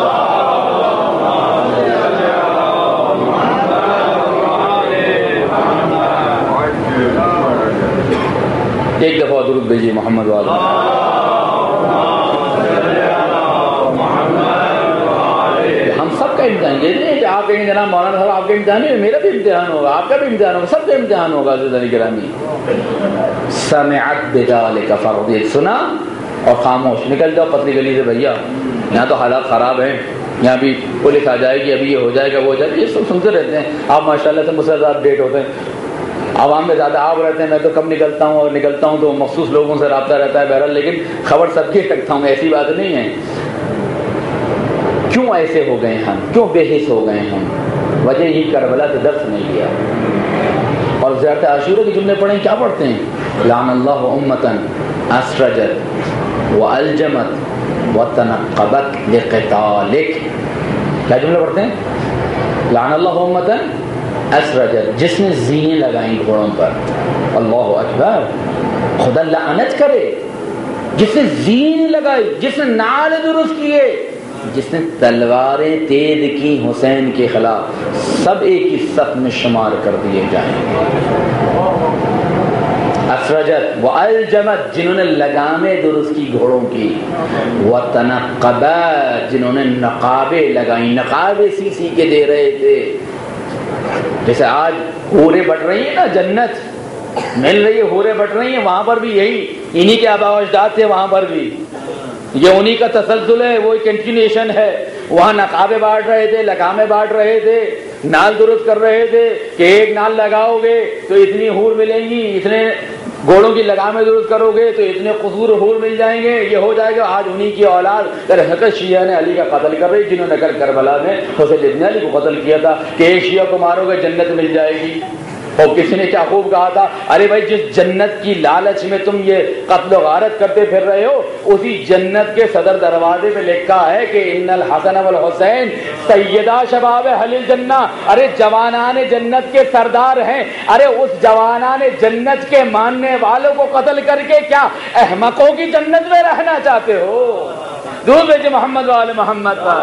ایک دفعہ درود بھیجیے محمد و آل محمد۔ ہم سب کا امتحان، یہ نہیں کہ آپ کہیں جناب مولانا صاحب آپ کا امتحان ہے، میرا بھی امتحان ہوگا، آپ کا بھی امتحان ہوگا، سب کا امتحان ہوگا۔ عزیزان گرامی، سمعت بذلک فرضیت، سنا اور خاموش، نکل جاؤ پتلی گلی سے بھیا، یہاں تو حالات خراب ہیں، یہاں بھی پولیس آ جائے گی، ابھی یہ ہو جائے گا وہ ہو جائے گا، یہ سب سنتے رہتے ہیں آپ، ماشاءاللہ سے مجھ سے زیادہ اپڈیٹ ہوتے ہیں، عوام میں زیادہ آپ رہتے ہیں، میں تو کم نکلتا ہوں، اور نکلتا ہوں تو مخصوص لوگوں سے رابطہ رہتا ہے بہرحال، لیکن خبر سب کی رکھتا ہوں، ایسی بات نہیں ہے۔ کیوں ایسے ہو گئے ہم، کیوں بے حس ہو گئے ہم؟ وجہ ہی کربلا سے درس نہیں لیا۔ اور زیارت عاشورہ کے جملے پڑھیں، کیا پڑھتے ہیں؟ لعن اللہ امتا اسرجت والجمت وتنقبت لقتالک، کیا جملے پڑھتے ہیں؟ لعن اللہ امتا اسرجت، جس نے زینے لگائیں گھوڑوں پر، اللہ اکبر، خدا لعنت کرے، جس نے زین لگائی، جس نے نعل درست کیے، جس نے تلواریں تیز کی حسین کے خلاف، سب ایک ہی صف میں شمار کر دیے جائیں گے۔ اسرجت والجمت، جنہوں نے لگامیں درست کی گھوڑوں کی، وتنقبت، جنہوں نے نقابیں لگائیں، نقابیں سی کے دے رہے تھے۔ جیسے آج حوریں بٹ رہی ہیں نا، جنت مل رہی ہے، حوریں بٹ رہی ہیں، وہاں پر بھی یہی انہی کے آباء و اجداد تھے، وہاں پر بھی یہ انہی کا تسلسل ہے، وہ کنٹینیوشن ہے۔ وہاں نقابیں بانٹ رہے تھے، لگامیں بانٹ رہے تھے، نال درست کر رہے تھے کہ ایک نال لگاؤ گے تو اتنی حور ملیں گی، اتنے گھوڑوں کی لگامیں درست کرو گے تو اتنے قصور حور مل جائیں گے، یہ ہو جائے گا۔ آج انہی کی اولاد در حقیقت شیعہ نے علی کا قتل کر رہی، جنہوں نے کل کربلا میں حسین ابن علی کو قتل کیا تھا کہ ایک شیعہ کو مارو گے جنت مل جائے گی۔ اور کسی نے کیا خوب کہا تھا، ارے بھائی جس جنت کی لالچ میں تم یہ قتل و غارت کرتے پھر رہے ہو، اسی جنت کے صدر دروازے پہ لکھا ہے کہ ان الحسن والحسین سیدہ شباب اہل الجنہ، ارے جوانان جنت کے سردار ہیں۔ ارے اس جوانان جنت کے ماننے والوں کو قتل کر کے کیا احمقوں کی جنت میں رہنا چاہتے ہو؟ درود بھیجے محمد و آل محمد پر۔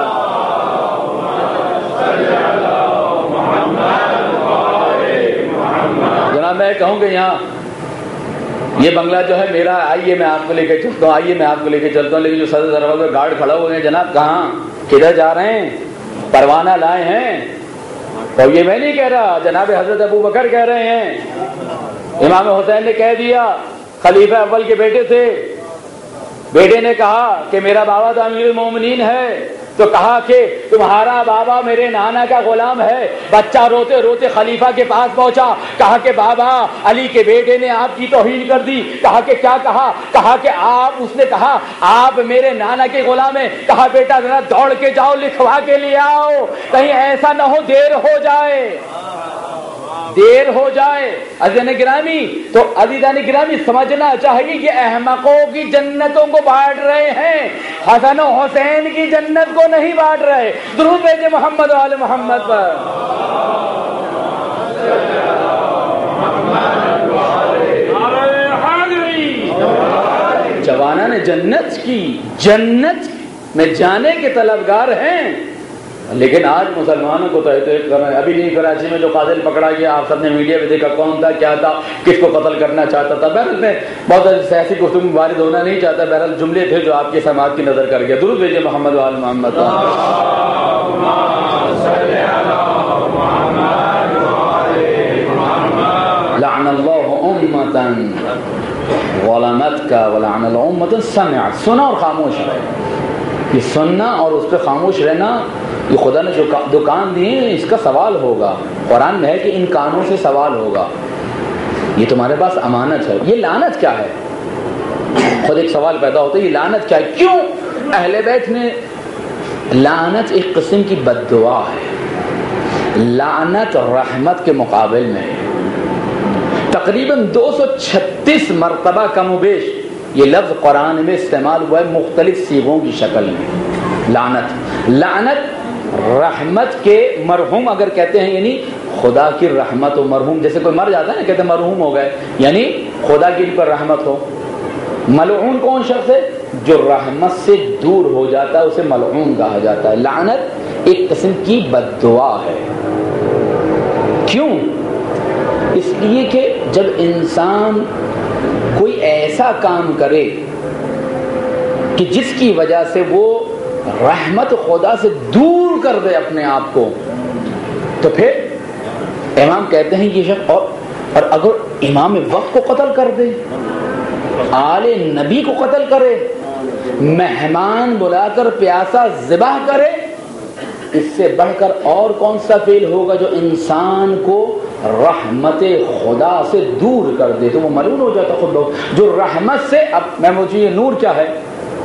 جناب میں کہوں کہ یہاں یہ بنگلہ جو ہے میرا، آئیے میں آپ کو لے کے چلتا ہوں، آئیے میں آپ کو لے کے چلتا ہوں، لیکن جو صدر دروازے گارڈ کھڑا ہوئے ہیں جناب، کہاں کدھر جا رہے ہیں؟ پروانہ لائے ہیں؟ اور یہ میں نہیں کہہ رہا، جناب حضرت ابو بکر کہہ رہے ہیں، امام حسین نے کہہ دیا، خلیفہ اول کے بیٹے تھے، بیٹے نے کہا کہ میرا بابا تو امیر المومنین ہے، تو کہا کہ تمہارا بابا میرے نانا کا غلام ہے۔ بچہ روتے روتے خلیفہ کے پاس پہنچا، کہا کہ بابا علی کے بیٹے نے آپ کی توہین کر دی۔ کہا کہ کیا کہا؟ کہا کہ اس نے کہا آپ میرے نانا کے غلام ہیں۔ کہا بیٹا ذرا دوڑ کے جاؤ، لکھوا کے لے آؤ، کہیں ایسا نہ ہو دیر ہو جائے۔ دیر ہو جائے عزیزان گرامی تو عزیزان گرامی سمجھنا چاہیے کہ احمقوں کی جنتوں کو بانٹ رہے ہیں، حسن و حسین کی جنت کو نہیں بانٹ رہے۔ درود بھیجے محمد و آل محمد پر۔ جوانان نے جنت میں جانے کے طلبگار ہیں، لیکن آج مسلمانوں کو تو ایک کر رہے ہیں۔ ابھی نہیں کراچی میں جو قاتل پکڑا گیا، آپ سب نے میڈیا میں دیکھا کون تھا، کیا تھا، کس کو قتل کرنا چاہتا تھا۔ بہرحال میں بہت سیاسی گفتگو میں وارد ہونا نہیں چاہتا، بہرحال جملے تھے جو آپ کی سماعت کی نظر کر گیا۔ درود بھیجیے محمد و آل محمد۔ لعن اللہ امتا ظلمتک ولعن الامة سمعت، سنا اور خاموش رہے۔ یہ سننا اور اس پہ خاموش رہنا، یہ خدا نے جو دکان دی ہے اس کا سوال ہوگا۔ قرآن میں ہے کہ ان کانوں سے سوال ہوگا، یہ تمہارے پاس امانت ہے۔ یہ لعنت کیا ہے؟ خود ایک سوال پیدا ہوتا ہے، یہ لعنت کیا ہے؟ کیوں اہل بیت نے لعنت ایک قسم کی بد دعا ہے، لعنت رحمت کے مقابل میں تقریباً 236 مرتبہ کم و بیش یہ لفظ قرآن میں استعمال ہوا ہے مختلف صیغوں کی شکل میں۔ لعنت رحمت کے مرحوم اگر کہتے ہیں، یعنی خدا کی رحمت و مرحوم، جیسے کوئی مر جاتا ہے نا، کہتے ہیں مرحوم ہو گئے، یعنی خدا کی ان پر رحمت ہو۔ ملعون کون شخص ہے؟ جو رحمت سے دور ہو جاتا ہے اسے ملعون کہا جاتا ہے۔ لعنت ایک قسم کی بد دعا ہے۔ کیوں؟ اس لیے کہ جب انسان کوئی ایسا کام کرے کہ جس کی وجہ سے وہ رحمت خدا سے دور کر دے اپنے آپ کو، تو پھر امام کہتے ہیں یہ شخص، اور اگر امام وقت کو قتل کر دے، آل نبی کو قتل کرے، مہمان بلا کر پیاسا ذبح کرے، اس سے بڑھ کر اور کون سا فعل ہوگا جو انسان کو رحمت خدا سے دور کر دے؟ تو وہ ملعون ہو جاتا خود لوگ جو رحمت سے۔ اب میں مجھے یہ نور کیا ہے،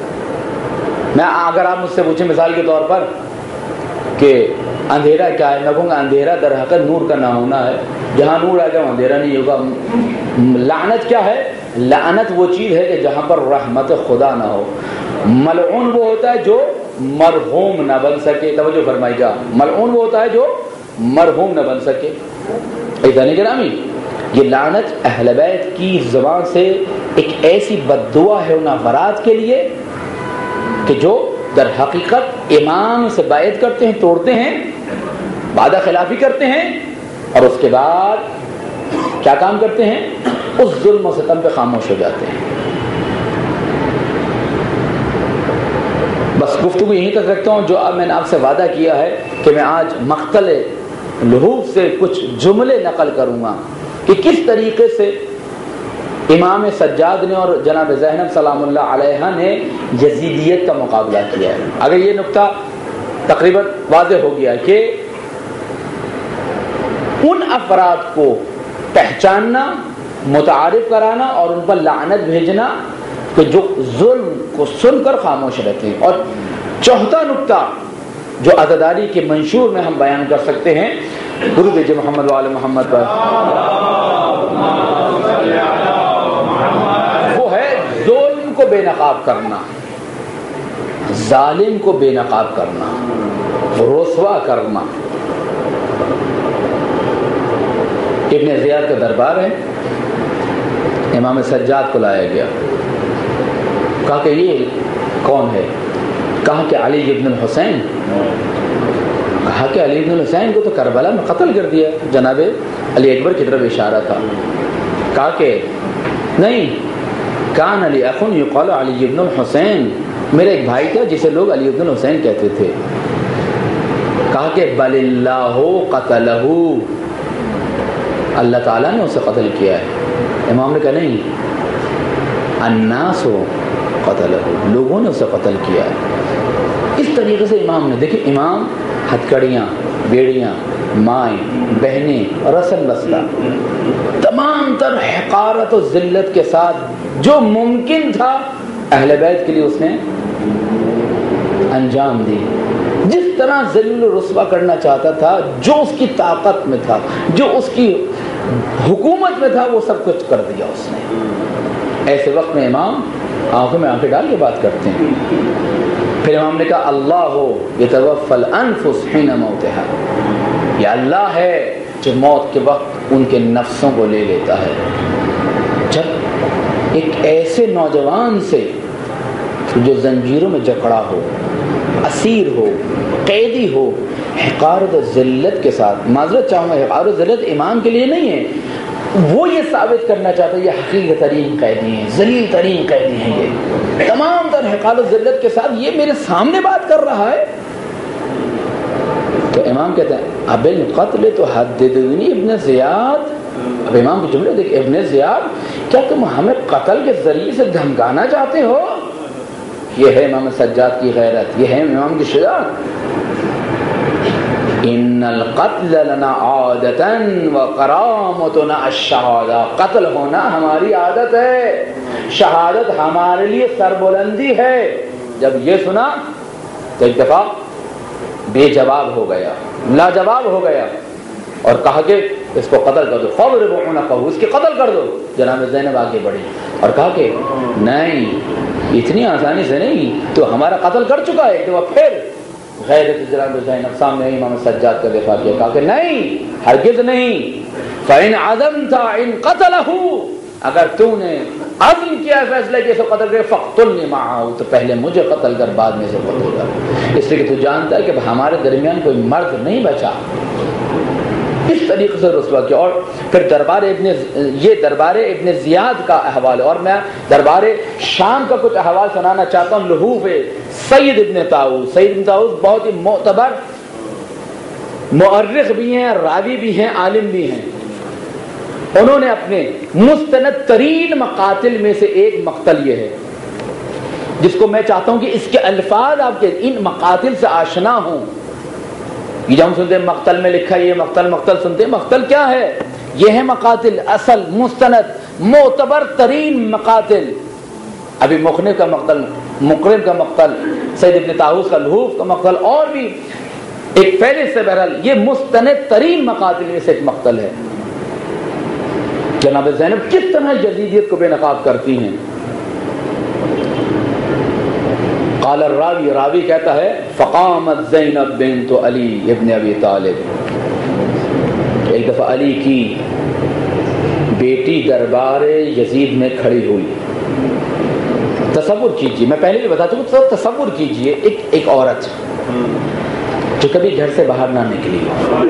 میں اگر آپ مجھ سے پوچھیں مثال کے طور پر کہ اندھیرا کیا ہے، میں کہوں گا اندھیرا در حقیقت نور کا نہ ہونا ہے، جہاں نور آئے گا اندھیرا نہیں ہوگا۔ لعنت کیا ہے؟ لعنت وہ چیز ہے کہ جہاں پر رحمت خدا نہ ہو۔ ملعون وہ ہوتا ہے جو مرحوم نہ بن سکے، توجہ فرمائیے گا، ملعون وہ ہوتا ہے جو مرحوم نہ بن سکے۔ عزیزان گرامی، یہ لعنت اہل بیت کی زبان سے ایک ایسی بد دعا ہے ان افراد کے لیے کہ جو در حقیقت امام سے بیعت کرتے ہیں، توڑتے ہیں، وعدہ خلافی کرتے ہیں، اور اس کے بعد کیا کام کرتے ہیں؟ اس ظلم و ستم پہ خاموش ہو جاتے ہیں۔ بس گفتگو یہیں تک رکھتا ہوں۔ جو اب میں نے آپ سے وعدہ کیا ہے کہ میں آج مقتل لحوف سے کچھ جملے نقل کروں گا کہ کس طریقے سے امام سجاد نے اور جناب زینب سلام اللہ علیہ نے یزیدیت کا مقابلہ کیا ہے۔ اگر یہ نقطہ تقریباً واضح ہو گیا کہ ان افراد کو پہچاننا، متعارف کرانا اور ان پر لعنت بھیجنا کہ جو ظلم کو سن کر خاموش رہتے ہیں۔ اور چوتھا نقطہ جو عزاداری کے منشور میں ہم بیان کر سکتے ہیں، درود بھیجیے محمد و آل محمد پر، وہ ہے ظلم کو بے نقاب کرنا، ظالم کو بے نقاب کرنا، رسوا کرنا۔ ابن زیاد کا دربار ہے، امام سجاد کو لایا گیا، کہا کہ یہ کون ہے؟ کہا کہ علی ابن الحسین۔ کہا کہ علی ابن الحسین کو تو کربلا میں قتل کر دیا، جناب علی اکبر کی طرف اشارہ تھا۔ کہا کہ نہیں، کان علی اخن یقال علی ابن الحسین، میرا ایک بھائی تھا جسے لوگ علی ابن الحسین کہتے تھے۔ کہا کہ بل اللہ قتلہ، اللہ تعالیٰ نے اسے قتل کیا ہے۔ امام نے کہا نہیں، الناس قتلہ، لوگوں نے اسے قتل کیا ہے۔ اس طریقے سے امام نے، دیکھیں امام ہتھکڑیاں، بیڑیاں، مائیں، بہنیں، رسم بستہ، تمام تر حقارت و ذلت کے ساتھ جو ممکن تھا اہل بیت کے لیے اس نے انجام دی۔ جس طرح ذلیل و رسوا کرنا چاہتا تھا، جو اس کی طاقت میں تھا، جو اس کی حکومت میں تھا، وہ سب کچھ کر دیا اس نے۔ ایسے وقت میں امام آنکھوں میں آنکھیں ڈال کے بات کرتے ہیں۔ پھر امام نے کہا اللہ یتوفی الانفس حین موتہا، یہ اللہ ہے جو موت کے وقت ان کے نفسوں کو لے لیتا ہے۔ جب ایک ایسے نوجوان سے جو زنجیروں میں جکڑا ہو، اسیر ہو، قیدی ہو، حقارت و ذلت کے ساتھ، معذرت چاہوں گا حقارت و ذلت امام کے لیے نہیں ہے، وہ یہ ثابت کرنا چاہتا ہے یہ حقیر ترین قیدی ہیں، ذلیل ترین قیدی ہیں، یہ تمام تر حقارت و ذلت کے ساتھ یہ میرے سامنے بات کر رہا ہے۔ تو امام کہتے ہیں اب القتل تو حددنی ابن زیاد۔ اب امام کے جملے دیکھ، ابن زیاد کیا تم ہمیں قتل کے ذریعے سے دھمکانا چاہتے ہو؟ یہ ہے امام سجاد کی غیرت، یہ ہے امام کی شجاعت۔ ان القتل لنا عادتا وکرامتنا الشہادہ، قتل ہونا ہماری عادت ہے، شہادت ہمارے لیے سربلندی ہے۔ جب یہ سنا تو ایک دفعہ بے جواب ہو گیا، لاجواب ہو گیا، اور کہا کہ اس کو قتل کر دو، فاضربوا عنقہ، اس کی قتل کر دو۔ جناب زینب آگے بڑھی اور کہا کہ نہیں، اتنی آسانی سے نہیں، تو ہمارا قتل کر چکا ہے۔ تو پھر غیرت جناب زینب سامنے امام سجاد کا دفاع کیا، کہا کہ نہیں، ہرگز نہیں، فإن عزمت ان قتلہ، اگر تو نے عزم کیا فیصلہ کہ اسے قتل کرے، فاقتلنی معہ، تو پہلے مجھے قتل کر بعد میں اسے قتل کر، اس لیے کہ تو جانتا ہے کہ ہمارے درمیان کوئی مرد نہیں بچا۔ اس طریقے سے رسوا کیا۔ اور پھر دربار ابن زیاد کا احوال، اور میں دربار شام کا کچھ احوال سنانا چاہتا ہوں۔ لحوف سید ابن طاؤس، سید ابن طاؤس بہت ہی معتبر مؤرخ بھی ہیں، راوی بھی ہیں، عالم بھی ہیں۔ انہوں نے اپنے مستند ترین مقاتل میں سے ایک مقتل یہ ہے، جس کو میں چاہتا ہوں کہ اس کے الفاظ آپ کے ان مقاتل سے آشنا ہوں۔ یہ جو ہم سنتے ہیں مقتل میں لکھا ہے، یہ مقتل سنتے ہیں، مقتل کیا ہے؟ یہ ہے مقاتل، اصل مستند معتبر ترین مقاتل۔ ابھی مخنف کا مقتل، مقرم کا مقتل، سید ابن طاؤس کا لحوف کا مقتل، اور بھی ایک فہرست سے، بہرحال یہ مستند ترین مقاتل میں سے ایک مقتل ہے۔ جناب زینب کس طرح جدیدیت کو بے نقاب کرتی ہیں۔ قال الراوی، راوی کہتا ہے فقامت زینب بنت علی ابن ابی طالب، ایک دفعہ علی کی بیٹی دربار یزید میں کھڑی ہوئی۔ تصور کیجئے، میں پہلے بھی بتا چکا، تصور کیجئے ایک عورت جو کبھی گھر سے باہر نہ نکلی،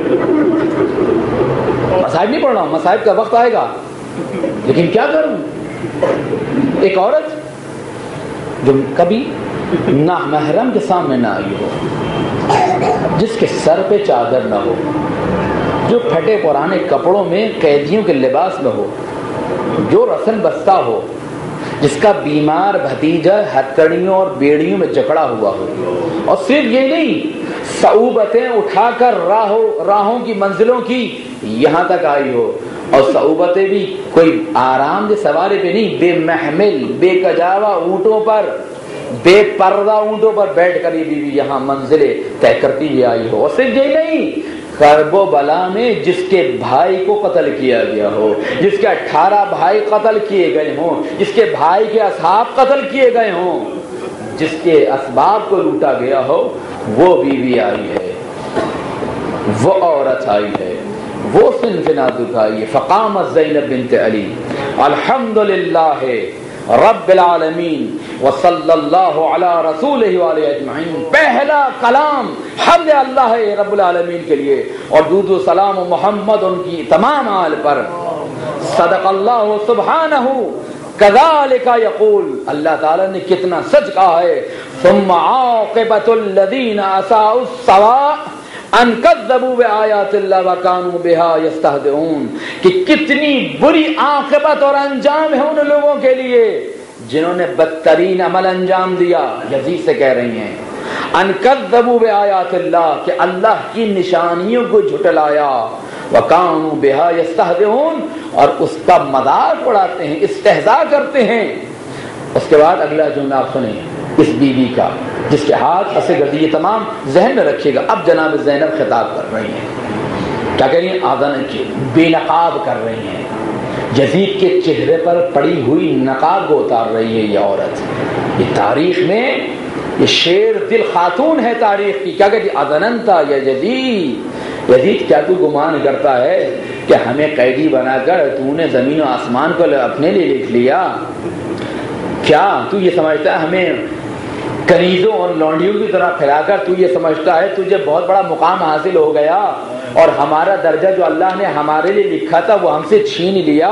مصائب نہیں پڑھ رہا ہوں، مصائب کا وقت آئے گا، لیکن کیا کروں، ایک عورت جو کبھی نہ محرم کے سامنے نہ آئی ہو، جس کے سر پہ چادر نہ ہو، جو پھٹے پرانے کپڑوں میں قیدیوں کے لباس میں ہو، جو رسن بستہ ہو، جس کا بیمار بھتیجا ہتھکڑیوں اور بیڑیوں میں جکڑا ہوا ہو، اور صرف یہ نہیں، صعوبتیں اٹھا کر راہوں کی منزلوں کی یہاں تک آئی ہو، اور صعوبتیں بھی کوئی آرام دہ سوارے پہ نہیں، بے محمل بے کجاوا اونٹوں پر، بے پردہ اونٹوں پر بیٹھ کر یہ بیوی یہاں منزلیں طے کرتی ہوئی آئی ہو۔ اور صرف یہ نہیں، کرب و بلا میں جس کے بھائی کو قتل کیا گیا ہو، جس کے 18 بھائی قتل کیے گئے ہوں، جس کے بھائی کے اصحاب قتل کیے گئے ہوں، جس کے اسباب کو لوٹا گیا ہو، وہ بیوی آئی ہے، وہ عورت آئی ہے، وہ صنف نازک آئی ہے۔ فقامت زینب بنت علی، الحمدللہ رب العالمین وصلی اللہ علی رسولہ وآلہ اجمعین، پہلا کلام حمد اللہ ہے رب العالمین کے لیے، اور درود و سلام و محمد ان کی تمام آل پر۔ صدق اللہ سبحانہ کذالک یقول، اللہ تعالیٰ نے کتنا سچ کہا ہے، ثم عاقبۃ الذین اساءوا السوء ان کذبوا بآیات اللہ وکانوا بہا یستہزئون، کہ کتنی بری عاقبت اور انجام ہے ان لوگوں کے لیے جنہوں نے بدترین عمل انجام دیا۔ یزید سے کہہ رہی ہیں ان کذبوا بآیات اللہ، کہ اللہ کی نشانیوں کو جھٹلایا، وکانوا بہا یستہزئون، اور اس کا مذاق اڑاتے ہیں، استہزاء کرتے ہیں۔ اس کے بعد اگلا جملہ آپ سنیں اس بیوی کا، جس کے ہاتھ اسے گردی. یہ تمام ذہن میں رکھیے گا. اب جناب زینب خطاب کر رہی ہیں. کیا کہہ رہی ہیں؟ آذان کی بے نقاب کر رہی ہیں. یزید کے چہرے پر پڑی ہوئی نقاب کو اتار رہی ہے یہ عورت. یہ تاریخ میں یہ شیر دل خاتون ہے تاریخ کی. کیا کہتی؟ اذننتا یا یزید، یزید کیا تو گمان کرتا ہے کہ ہمیں قیدی بنا کر تو نے زمین و آسمان کو اپنے لیے لکھ لیا؟ کیا تو یہ سمجھتا ہے ہمیں کنیزوں اور لونڈیوں کی طرح پھیلا کر تو یہ سمجھتا ہے تجھے بہت بڑا مقام حاصل ہو گیا اور ہمارا درجہ جو اللہ نے ہمارے لیے لکھا تھا وہ ہم سے چھین لیا؟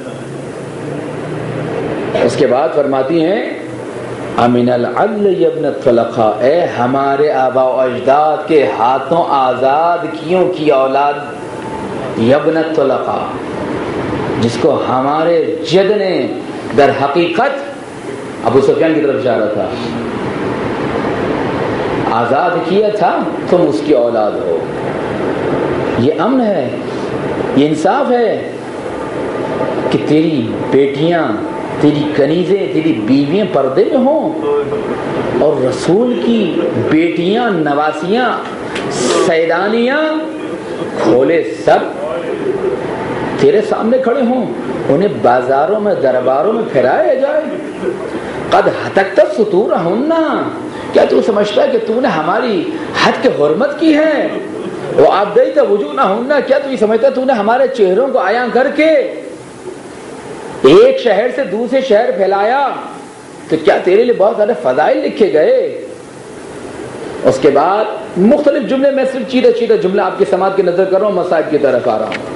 اس کے بعد فرماتی ہیں امن العدل یا ابن الطلقاء، اے ہمارے آبا و اجداد کے ہاتھوں آزاد کیوں کی اولاد، یا ابن الطلقاء، جس کو ہمارے جد نے در حقیقت ابو سفیان کی طرف اشارہ تھا آزاد کیا تھا، تم اس کی اولاد ہو. یہ امن ہے، یہ انصاف ہے کہ تیری بیٹیاں، تیری کنیزیں، تیری بیویاں پردے میں ہوں اور رسول کی بیٹیاں، نواسیاں، سیدانیاں کھولے سب تیرے سامنے کھڑے ہوں، انہیں بازاروں میں درباروں میں پھیرایا جائے. قد ہتکت ستورہن، کیا تو سمجھتا ہے کہ تو نے ہماری حد کے حرمت کی ہے؟ وہ آپ دیتا وجوہہن، کیا تو یہ سمجھتا ہے تو نے ہمارے چہروں کو عیاں کر کے ایک شہر سے دوسرے شہر پھیلایا تو کیا تیرے لیے بہت سارے فضائل لکھے گئے؟ اس کے بعد مختلف جملے، میں صرف چیدہ جملے آپ کی سماعت کی نظر کر رہا ہوں، مصائب کی طرف آ رہا ہوں.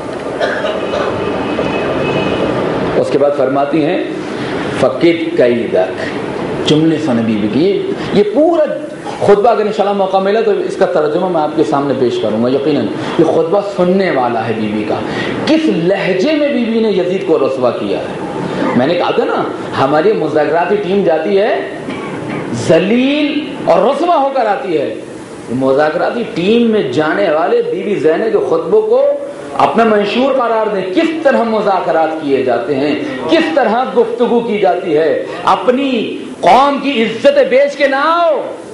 اس کے بعد فرماتی ہیں فقد قیدک، جملے سن بی بی کی. یہ پورا خطبہ اگر انشاءاللہ موقع ملا تو اس کا ترجمہ میں آپ کے سامنے پیش کروں گا. یقیناً یہ خطبہ سننے والا ہے بی بی کا، کس لہجے میں بی بی نے یزید کو رسوا کیا ہے. میں نے کہا تھا نا ہماری مذاکراتی ٹیم جاتی ہے ذلیل اور رسوا ہو کر آتی ہے. مذاکراتی ٹیم میں جانے والے بی بی زینب کے خطبوں کو اپنا منشور قرار دیں. کس طرح مذاکرات کیے جاتے ہیں، کس طرح گفتگو کی جاتی ہے. اپنی قوم کی عزت بیچ کے نہ آؤ،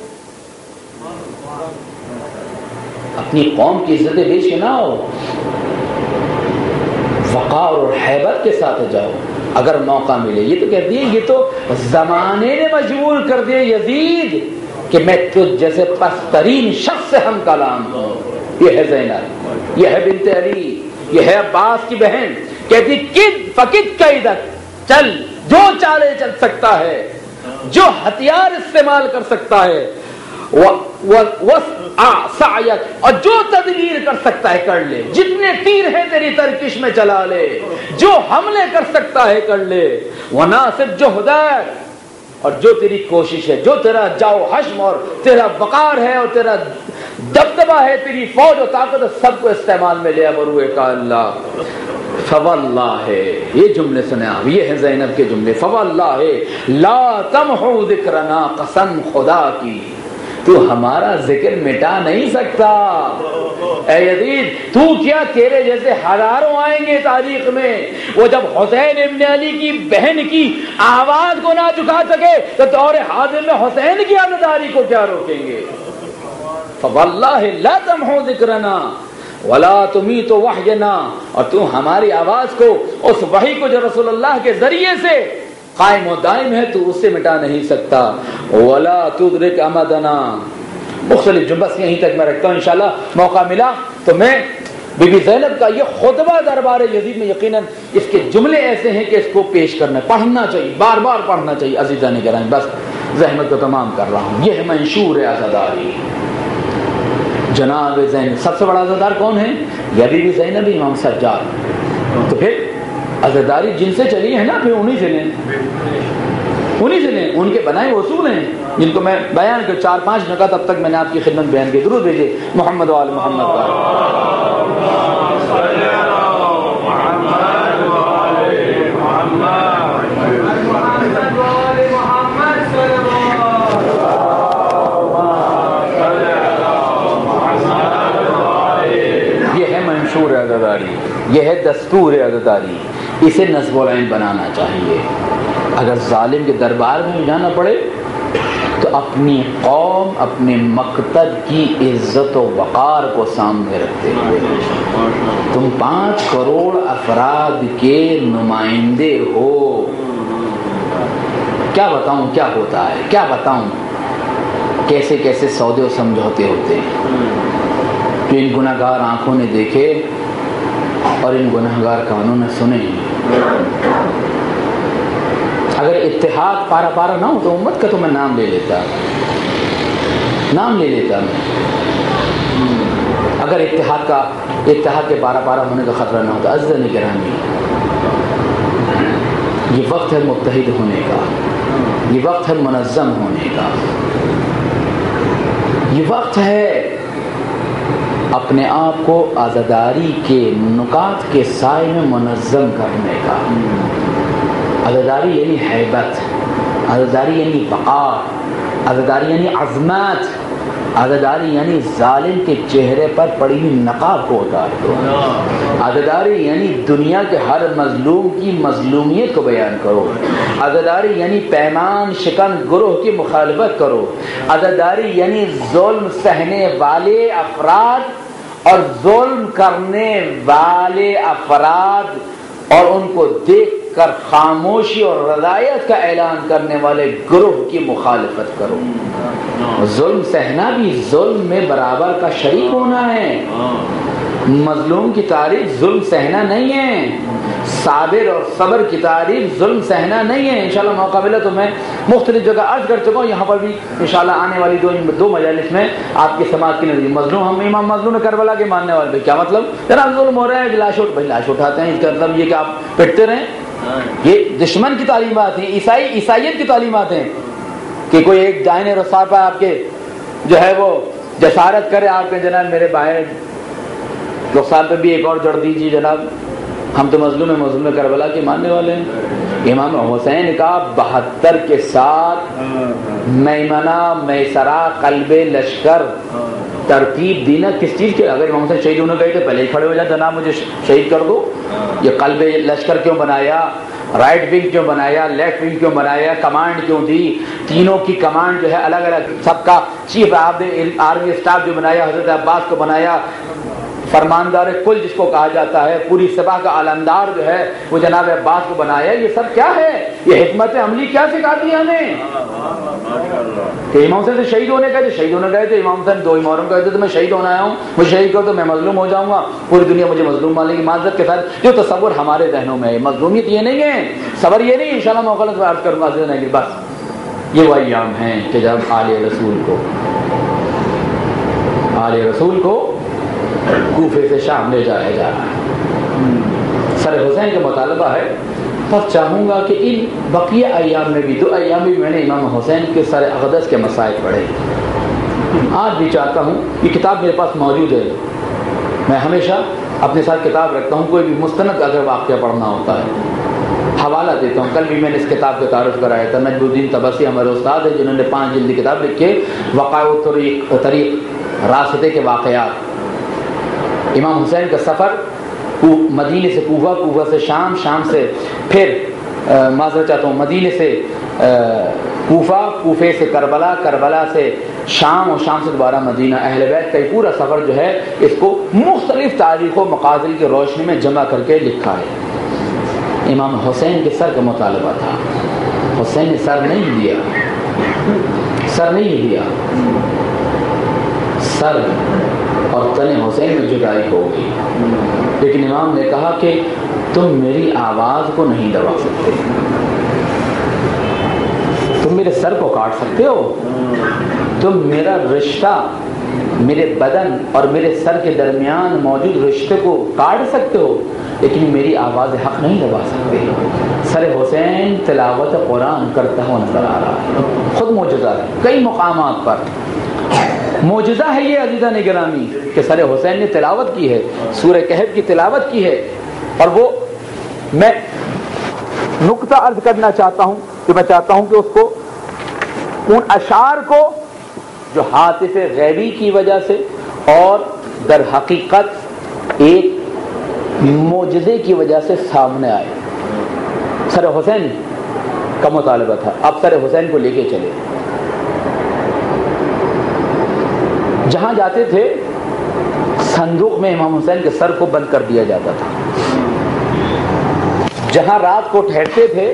اپنی قوم کی عزت بیچ کے نہ آؤ، وقار اور حیبت کے ساتھ جاؤ اگر موقع ملے. یہ تو کہتی ہے، یہ تو زمانے نے مجبور کر دیا یزید کہ میں تجھ جیسے پسترین شخص سے ہم کلام ہوں. یہ ہے زینب، یہ ہے بنت علی، یہ ہے عباس کی بہن. کہتی فقد قیدک، چل جو چالے چل سکتا ہے، جو ہتھیار استعمال کر سکتا ہے، اور جو تدبیر کر سکتا ہے کر لے. جتنے تیر ہیں تیری ترکش میں چلا لے، جو حملے کر سکتا ہے کر لے. وناصب جہدک، اور جو تیری کوشش ہے، جو تیرا جاؤ حشم اور تیرا وقار ہے اور تیرا دبدبہ ہے، تیری فوج و طاقت، سب کو استعمال میں لے. بروئے کا اللہ فواللہ، یہ جملے سنے آپ، یہ ہے زینب کے جملے. فواللہ لا تمحو ذکرنا، قسم خدا کی تو ہمارا ذکر مٹا نہیں سکتا. اے یزید تو کیا، تیرے جیسے ہزاروں آئیں گے تاریخ میں، وہ جب حسین ابن علی کی بہن کی آواز کو نہ جھکا سکے تو دور حاضر میں حسین کی عزاداری کو کیا روکیں گے. فواللہ لا تمحو ذکرنا ولا تمیت وحینا، اور تو ہماری آواز کو، اس وحی کو جو رسول اللہ کے ذریعے سے قائم و دائم ہے، تو اس سے مٹا نہیں سکتا. ولا تدرک امدنا. مختلف بس یہیں تک میں رکھتا ہوں، انشاءاللہ موقع ملا تو میں بی بی زینب کا یہ خطبہ دربار یزید میں یقیناً اس کے جملے ایسے ہیں کہ اس کو پیش کرنا، پڑھنا چاہیے، بار بار پڑھنا چاہیے. عزیزان گرامی، بس زحمت کو تمام کر رہا ہوں. یہ ہے منشور عزاداری جناب زینب. سب سے بڑا عزادار کون ہے؟ یا بی بی زینب امام سجاد. تو پھر عزاداری جن سے چلی ہے نا، پھر انہی سے لیں، انہی سے لیں. ان کے بنائے اصول ہیں جن کو میں بیان کر 4-5 نکات اب تک میں نے آپ کی خدمت بیان کی. درود بھیجیے محمد و آل محمد کا. یہ ہے منشور عزاداری، یہ ہے دستور عزاداری. اسے نصب العین بنانا چاہیے. اگر ظالم کے دربار میں جانا پڑے تو اپنی قوم اپنے مقتد کی عزت و وقار کو سامنے رکھتے ہوئے تم 5 کروڑ افراد کے نمائندے ہو. کیا بتاؤں کیا ہوتا ہے, کیا بتاؤں کیسے کیسے سودے و سمجھوتے ہوتے ہیں جو ان گناہگار آنکھوں نے دیکھے اور ان گناہگار کانوں نے سنے. اگر اتحاد پارا پارا نہ ہو تو امت کا تو میں نام لے لیتا میں. اگر اتحاد کے پارا پارا ہونے کا خطرہ نہ ہوتا. عزیزان گرامی, یہ وقت ہے متحد ہونے کا, یہ وقت ہے منظم ہونے کا, یہ وقت ہے اپنے آپ کو عزاداری کے نکات کے سائے میں منظم کرنے کا. عزاداری یعنی ہیبت, عزاداری یعنی وقار, عزاداری یعنی عظمت, عزاداری یعنی ظالم کے چہرے پر پڑی ہوئی نقاب کو اتار دو. عزاداری یعنی دنیا کے ہر مظلوم کی مظلومیت کو بیان کرو. عزاداری یعنی پیمان شکن گروہ کی مخالفت کرو. عزاداری یعنی ظلم سہنے والے افراد اور ظلم کرنے والے افراد اور ان کو دیکھ کر خاموشی اور رضایت کا اعلان کرنے والے گروہ کی مخالفت کرو. ظلم سہنا بھی ظلم میں برابر کا شریک ہونا ہے. مظلوم کی تعریف ظلم سہنا نہیں ہے, صابر اور صبر کی تعریف ظلم سہنا نہیں ہے. انشاءاللہ موقع ملا تو میں مختلف جگہ عرض کر چکا ہوں, یہاں پر بھی انشاءاللہ آنے والی دو مجالس میں آپ کی سماعت کی نظر. مظلوم ہم امام مظلوم کربلا کے ماننے والے, کیا مطلب جناب ظلم ہو رہا ہے, لاش اٹھاتے ہیں, اس کا مطلب یہ کہ آپ پٹتے رہیں. یہ دشمن کی تعلیمات ہیں, عیسائیت کی تعلیمات ہیں کہ کوئی ایک دائنے رسار پر آپ کے جو ہے وہ جسارت کرے آپ کے جناب میرے باہر رخسار پہ بھی ایک اور جڑ دیجیے جناب, ہم تو مظلوم کربلا کے ماننے والے ہیں. امام حسین کا 72 کے ساتھ میمنہ میسرہ قلب لشکر ترتیب دینا کس چیز کے. اگر امام حسین شہید ہونے گئے تو پہلے ہی کھڑے ہو جائے جناب مجھے شہید کر دو. یہ قلب لشکر کیوں بنایا, رائٹ ونگ کیوں بنایا, لیفٹ ونگ کیوں بنایا, کمانڈ کیوں دی, تینوں کی کمانڈ جو ہے الگ الگ, سب کا چیف آرمی اسٹاف جو بنایا, حضرت عباس کو بنایا, فرماندار کل جس کو کہا جاتا ہے, پوری سبا کا علمدار جو ہے وہ جناب عباس کو بنایا. یہ سب کیا ہے, یہ حکمت عملی کیا سکھاتی ہے ہمیں کہ امام حسین سے شہید ہونے گئے تو امام حسین 2 محرم کہتے تو میں شہید ہونا آیا ہوں, مجھے شہید کرو تو میں مظلوم ہو جاؤں گا, پوری دنیا مجھے مظلوم مان لے گی. معذرت کے ساتھ جو تصور ہمارے ذہنوں میں ہے, مظلومیت یہ نہیں ہے, صبر یہ نہیں. انشاءاللہ موقع میں عرض کروں گا بس یہ وہ ایام ہیں کہ جب آل رسول کو کوفے سے شام لے جایا جا رہا ہے. سر حسین کا مطالبہ ہے, پر چاہوں گا کہ ان بقیہ ایام میں بھی 2 ایام میں میں نے امام حسین کے سر اقدس کے مسائل پڑھے. آج بھی چاہتا ہوں, یہ کتاب میرے پاس موجود ہے, میں ہمیشہ اپنے ساتھ کتاب رکھتا ہوں, کوئی بھی مستند اگر واقعہ پڑھنا ہوتا ہے حوالہ دیتا ہوں. کل بھی میں نے اس کتاب کا تعارف کرایا تھا. نجم الدین طبسی ہمارے استاد ہیں جنہوں نے 5 جلد کتاب لکھی, وقائع طریق راستے کے واقعات. امام حسین کا سفر مدینے سے کوفہ, کوفہ سے شام, شام سے پھر معذرت چاہتا ہوں مدینے سے کوفہ, کوفے سے کربلا, کربلا سے شام اور شام سے دوبارہ مدینہ. اہل بیت کا یہ پورا سفر جو ہے اس کو مختلف تاریخ و مقاصد کی روشنی میں جمع کر کے لکھا ہے. امام حسین کے سر کا مطالبہ تھا. حسین نے سر نہیں دیا, سر اور تن حسین میں جدائی ہو گئی. لیکن امام نے کہا کہ تم میری آواز کو نہیں دبا سکتے, تم میرے سر کو کاٹ سکتے ہو, تم میرا رشتہ, میرے بدن اور میرے سر کے درمیان موجود رشتے کو کاٹ سکتے ہو, لیکن میری آواز حق نہیں دبا سکتے. سر حسین تلاوت قرآن کرتا ہوا نظر آ رہا ہے. خود معجزہ ہے, کئی مقامات پر معجزہ ہے یہ عزیزان گرامی کہ سر حسین نے تلاوت کی ہے, سورہ کہف کی تلاوت کی ہے. اور وہ میں نقطہ عرض کرنا چاہتا ہوں کہ میں چاہتا ہوں کہ اس کو ان اشعار کو جو حاطف غیبی کی وجہ سے اور در حقیقت ایک معجزے کی وجہ سے سامنے آئے. سر حسین کا مطالبہ تھا, اب سر حسین کو لے کے چلے. جہاں جاتے تھے صندوق میں امام حسین کے سر کو بند کر دیا جاتا تھا. جہاں رات کو ٹھہرتے تھے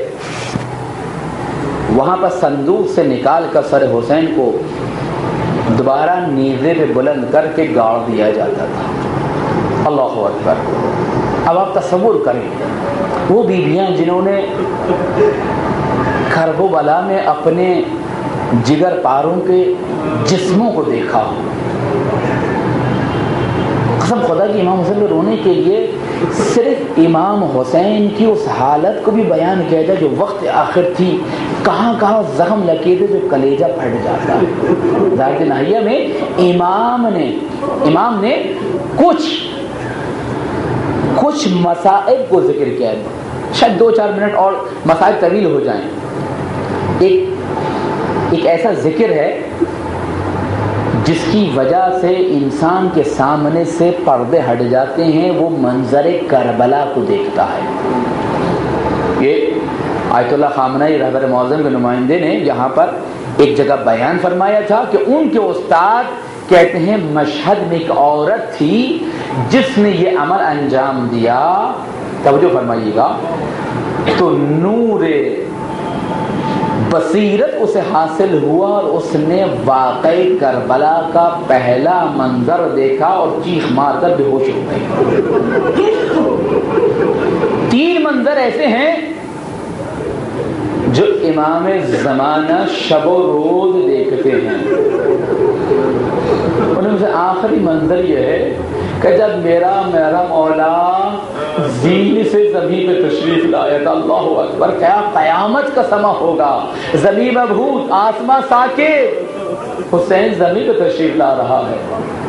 وہاں پر صندوق سے نکال کر سر حسین کو دوبارہ نیزے پہ بلند کر کے گاڑ دیا جاتا تھا. اللہ اکبر. اب آپ تصور کریں وہ بیویاں جنہوں نے کرب و بلا میں اپنے جگر پاروں کے جسموں کو دیکھا. قسم خدا کی امام حسین کے رونے کے لیے صرف امام حسین کی اس حالت کو بھی بیان کیا جائے جو وقت آخر تھی. کہاں کہاں زخم لگے تھے جو کلیجہ پھٹ جاتا. ذات ناہیہ میں امام نے کچھ مسائل کو ذکر کیا ہے. شاید 2-4 منٹ اور مسائل طویل ہو جائیں. ایک ایسا ذکر ہے جس کی وجہ سے انسان کے سامنے سے پردے ہٹ جاتے ہیں. وہ منظر کربلا کو دیکھتا ہے. یہ آیت اللہ خامنہئی رہبر معظم کے نمائندے نے یہاں پر ایک جگہ بیان فرمایا تھا کہ ان کے استاد کہتے ہیں مشہد میں ایک عورت تھی جس نے یہ عمل انجام دیا. توجہ فرمائیے گا. تو نور بصیرت اسے حاصل ہوا اور اس نے واقعی کربلا کا پہلا منظر دیکھا اور چیخ مار کر بے ہوش ہو گئی. 3 منظر ایسے ہیں جو امام زمانہ شب و روز دیکھتے ہیں. انہیں سے آخری منظر یہ ہے کہ جب میرا محرم اولا زین سے زمین پہ تشریف لایا تھا. اللہ اکبر. کیا قیامت کا سما ہوگا. زمین مبہوت آسماں ساکت. حسین زمین پہ تشریف لا رہا ہے.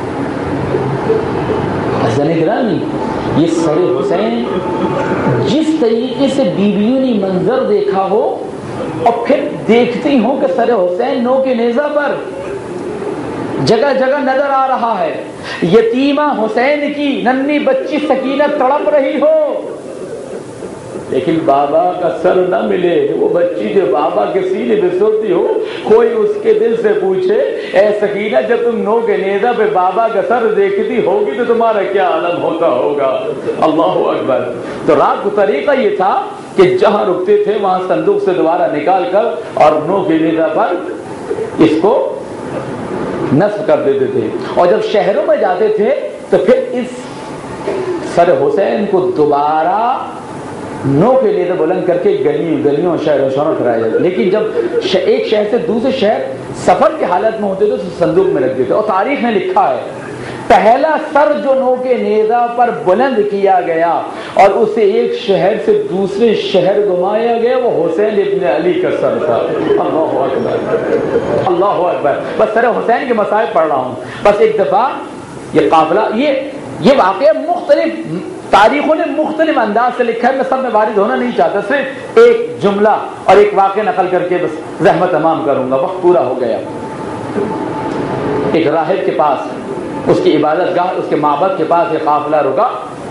حسین گرامی یہ سر حسین جس طریقے سے بیویوں نے منظر دیکھا ہو اور پھر دیکھتی ہوں کہ سر حسین نو کے نیزہ پر جگہ جگہ نظر آ رہا ہے. یتیمہ حسین کی ننھی بچی سکینہ تڑپ رہی ہو لیکن بابا کا سر نہ ملے. وہ بچی جو بابا کے سینے پہ سوتی ہو کوئی اس کے دل سے پوچھے اے سکینہ جب تم نو کے نیزہ پہ بابا کا سر دیکھتی ہوگی تو تمہارا کیا عالم ہوتا ہوگا. اللہ اکبر. تو رات کو طریقہ یہ تھا کہ جہاں رکتے تھے وہاں صندوق سے دوبارہ نکال کر اور نو کے نیزہ پر اس کو نصب کر دیتے تھے. اور جب شہروں میں جاتے تھے تو پھر اس سر حسین کو دوبارہ نو کے لیے بلند کر کے گلیوں شہروں کرایا جاتا. لیکن جب ایک شہر سے دوسرے شہر سفر کی حالت میں ہوتے تھے تو صندوق میں رکھ دیتے. اور تاریخ نے لکھا ہے پہلا سر جو نو کے نیزہ پر بلند کیا گیا اور اسے ایک شہر سے دوسرے شہر گھمایا گیا وہ حسین ابن علی کا سر تھا. اللہ اکبر. اللہ اکبر. بس سر حسین کے مسائل پڑھ رہا ہوں. بس ایک دفعہ یہ قافلہ یہ واقعہ مختلف تاریخوں نے مختلف انداز سے لکھا ہے. میں سب میں وارد ہونا نہیں چاہتا. صرف ایک جملہ اور ایک واقعہ نقل کر کے بس زحمت تمام کروں گا. وقت پورا ہو گیا. ایک راہب کے پاس اس کی عبادت گاہ اس کے معبد کے پاس ایک قافلہ رکا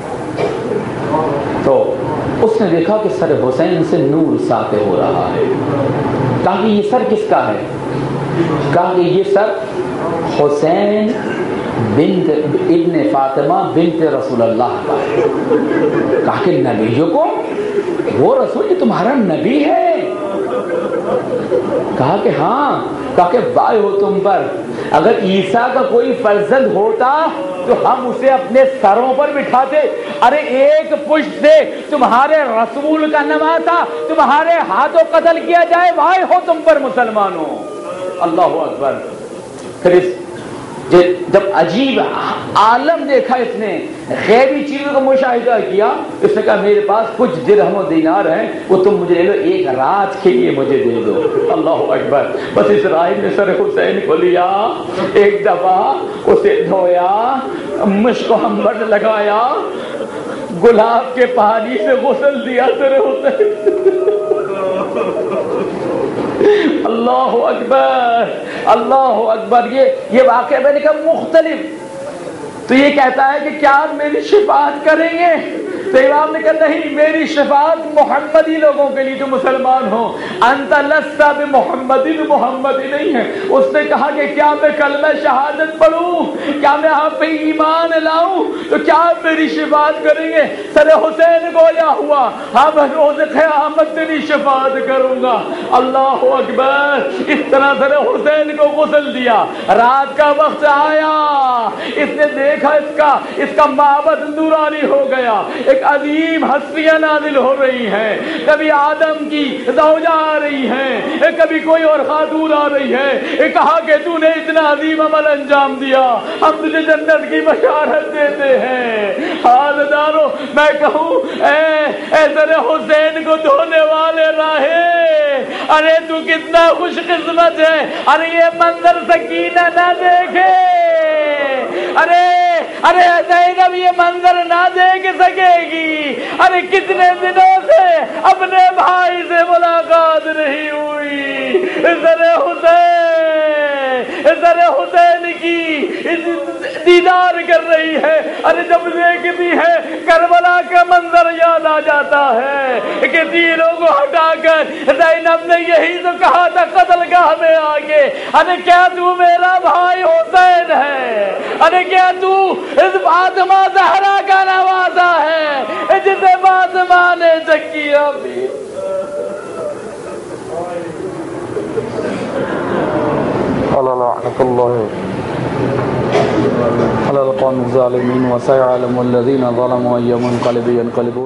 تو اس نے دیکھا کہ سر حسین سے نور ساطع ہو رہا ہے. کہا کہ یہ سر کس کا ہے؟ کہا کہ یہ سر حسین بنت ابن فاطمہ بنت رسول اللہ کا ہے. کہا کہ نبیوں کو وہ رسول جو تمہارا نبی ہے؟ کہا کہ ہاں. کہا کہ وائے ہو تم پر. اگر عیسیٰ کا کوئی فرزند ہوتا تو ہم اسے اپنے سروں پر بٹھاتے. ارے ایک پشت سے تمہارے رسول کا نام آتا تمہارے ہاتھوں قتل کیا جائے. وائے ہو تم پر مسلمانوں. اللہ اکبر. پھر جب عجیب عالم دیکھا اس نے غیبی چیزوں کا مشاہدہ کیا اس نے کہا میرے پاس کچھ درہم و دینار ہیں وہ تم مجھے لے لو ایک رات کے لیے مجھے دے دو. اللہ اکبر. بس اس راہب نے سر حسین کو لیا ایک دفعہ اسے دھویا مشک و عنبر لگایا گلاب کے پانی سے غسل دیا سر حسین. اللہ اکبر. اللہ اکبر. یہ واقعہ میں نے کہا مختلف. تو یہ کہتا ہے کہ کیا آپ میری شفاعت کریں گے؟ تو امام نے کہا نہیں، میری شفاعت محمدی لوگوں کے لیے جو مسلمان ہوں. انت لست بمحمدی، محمدی نہیں ہے. اس نے کہا کہ کیا میں کلمہ شہادت پڑھوں، کیا میں آپ پہ ایمان لاؤں تو کیا آپ میری شفاعت کریں گے؟ سر حسین گویا ہوا ہاں میں روز قیامت تیری شفاعت کروں گا. اللہ اکبر. اس طرح سر حسین کو غسل دیا. رات کا وقت آیا، اس نے دیکھا اس کا معبد نورانی ہو گیا. ایک عظیم ہستیاں نازل ہو رہی ہیں. کبھی آدم کی زوجہ آ رہی ہیں، کبھی کوئی اور خاتون آ رہی ہے. کہا کہ تو نے اتنا عظیم عمل انجام دیا، ہم تجھے جنت کی بشارت دیتے ہیں. حالدارو میں کہوں اے سر حسین کو دھونے والے راہے، ارے تو کتنا خوش قسمت ہے. ارے یہ منظر سکینہ نہ دیکھے، ارے زینب یہ منظر نہ دیکھ سکے گی. ارے کتنے دنوں سے اپنے بھائی سے ملاقات نہیں ہوئی. زر حسین کی دیدار کر رہی ہے. ارے جب دیکھتی ہے کربلا کا منظر یاد آ جاتا ہے کہ تیروں کو ہٹا کر زینب نے یہی تو کہا تھا قتل گاہ میں آگے. ارے کیا تو میرا بھائی حسین ہے؟ ارے کیا تو اس فاطمہ زہرا کا نوازا ہے جسے فاطمہ نے چکیا بھی؟ لعنت اللہ علی القوم الظالمین وسيعلم الذین ظلموا أي منقلب ينقلبون.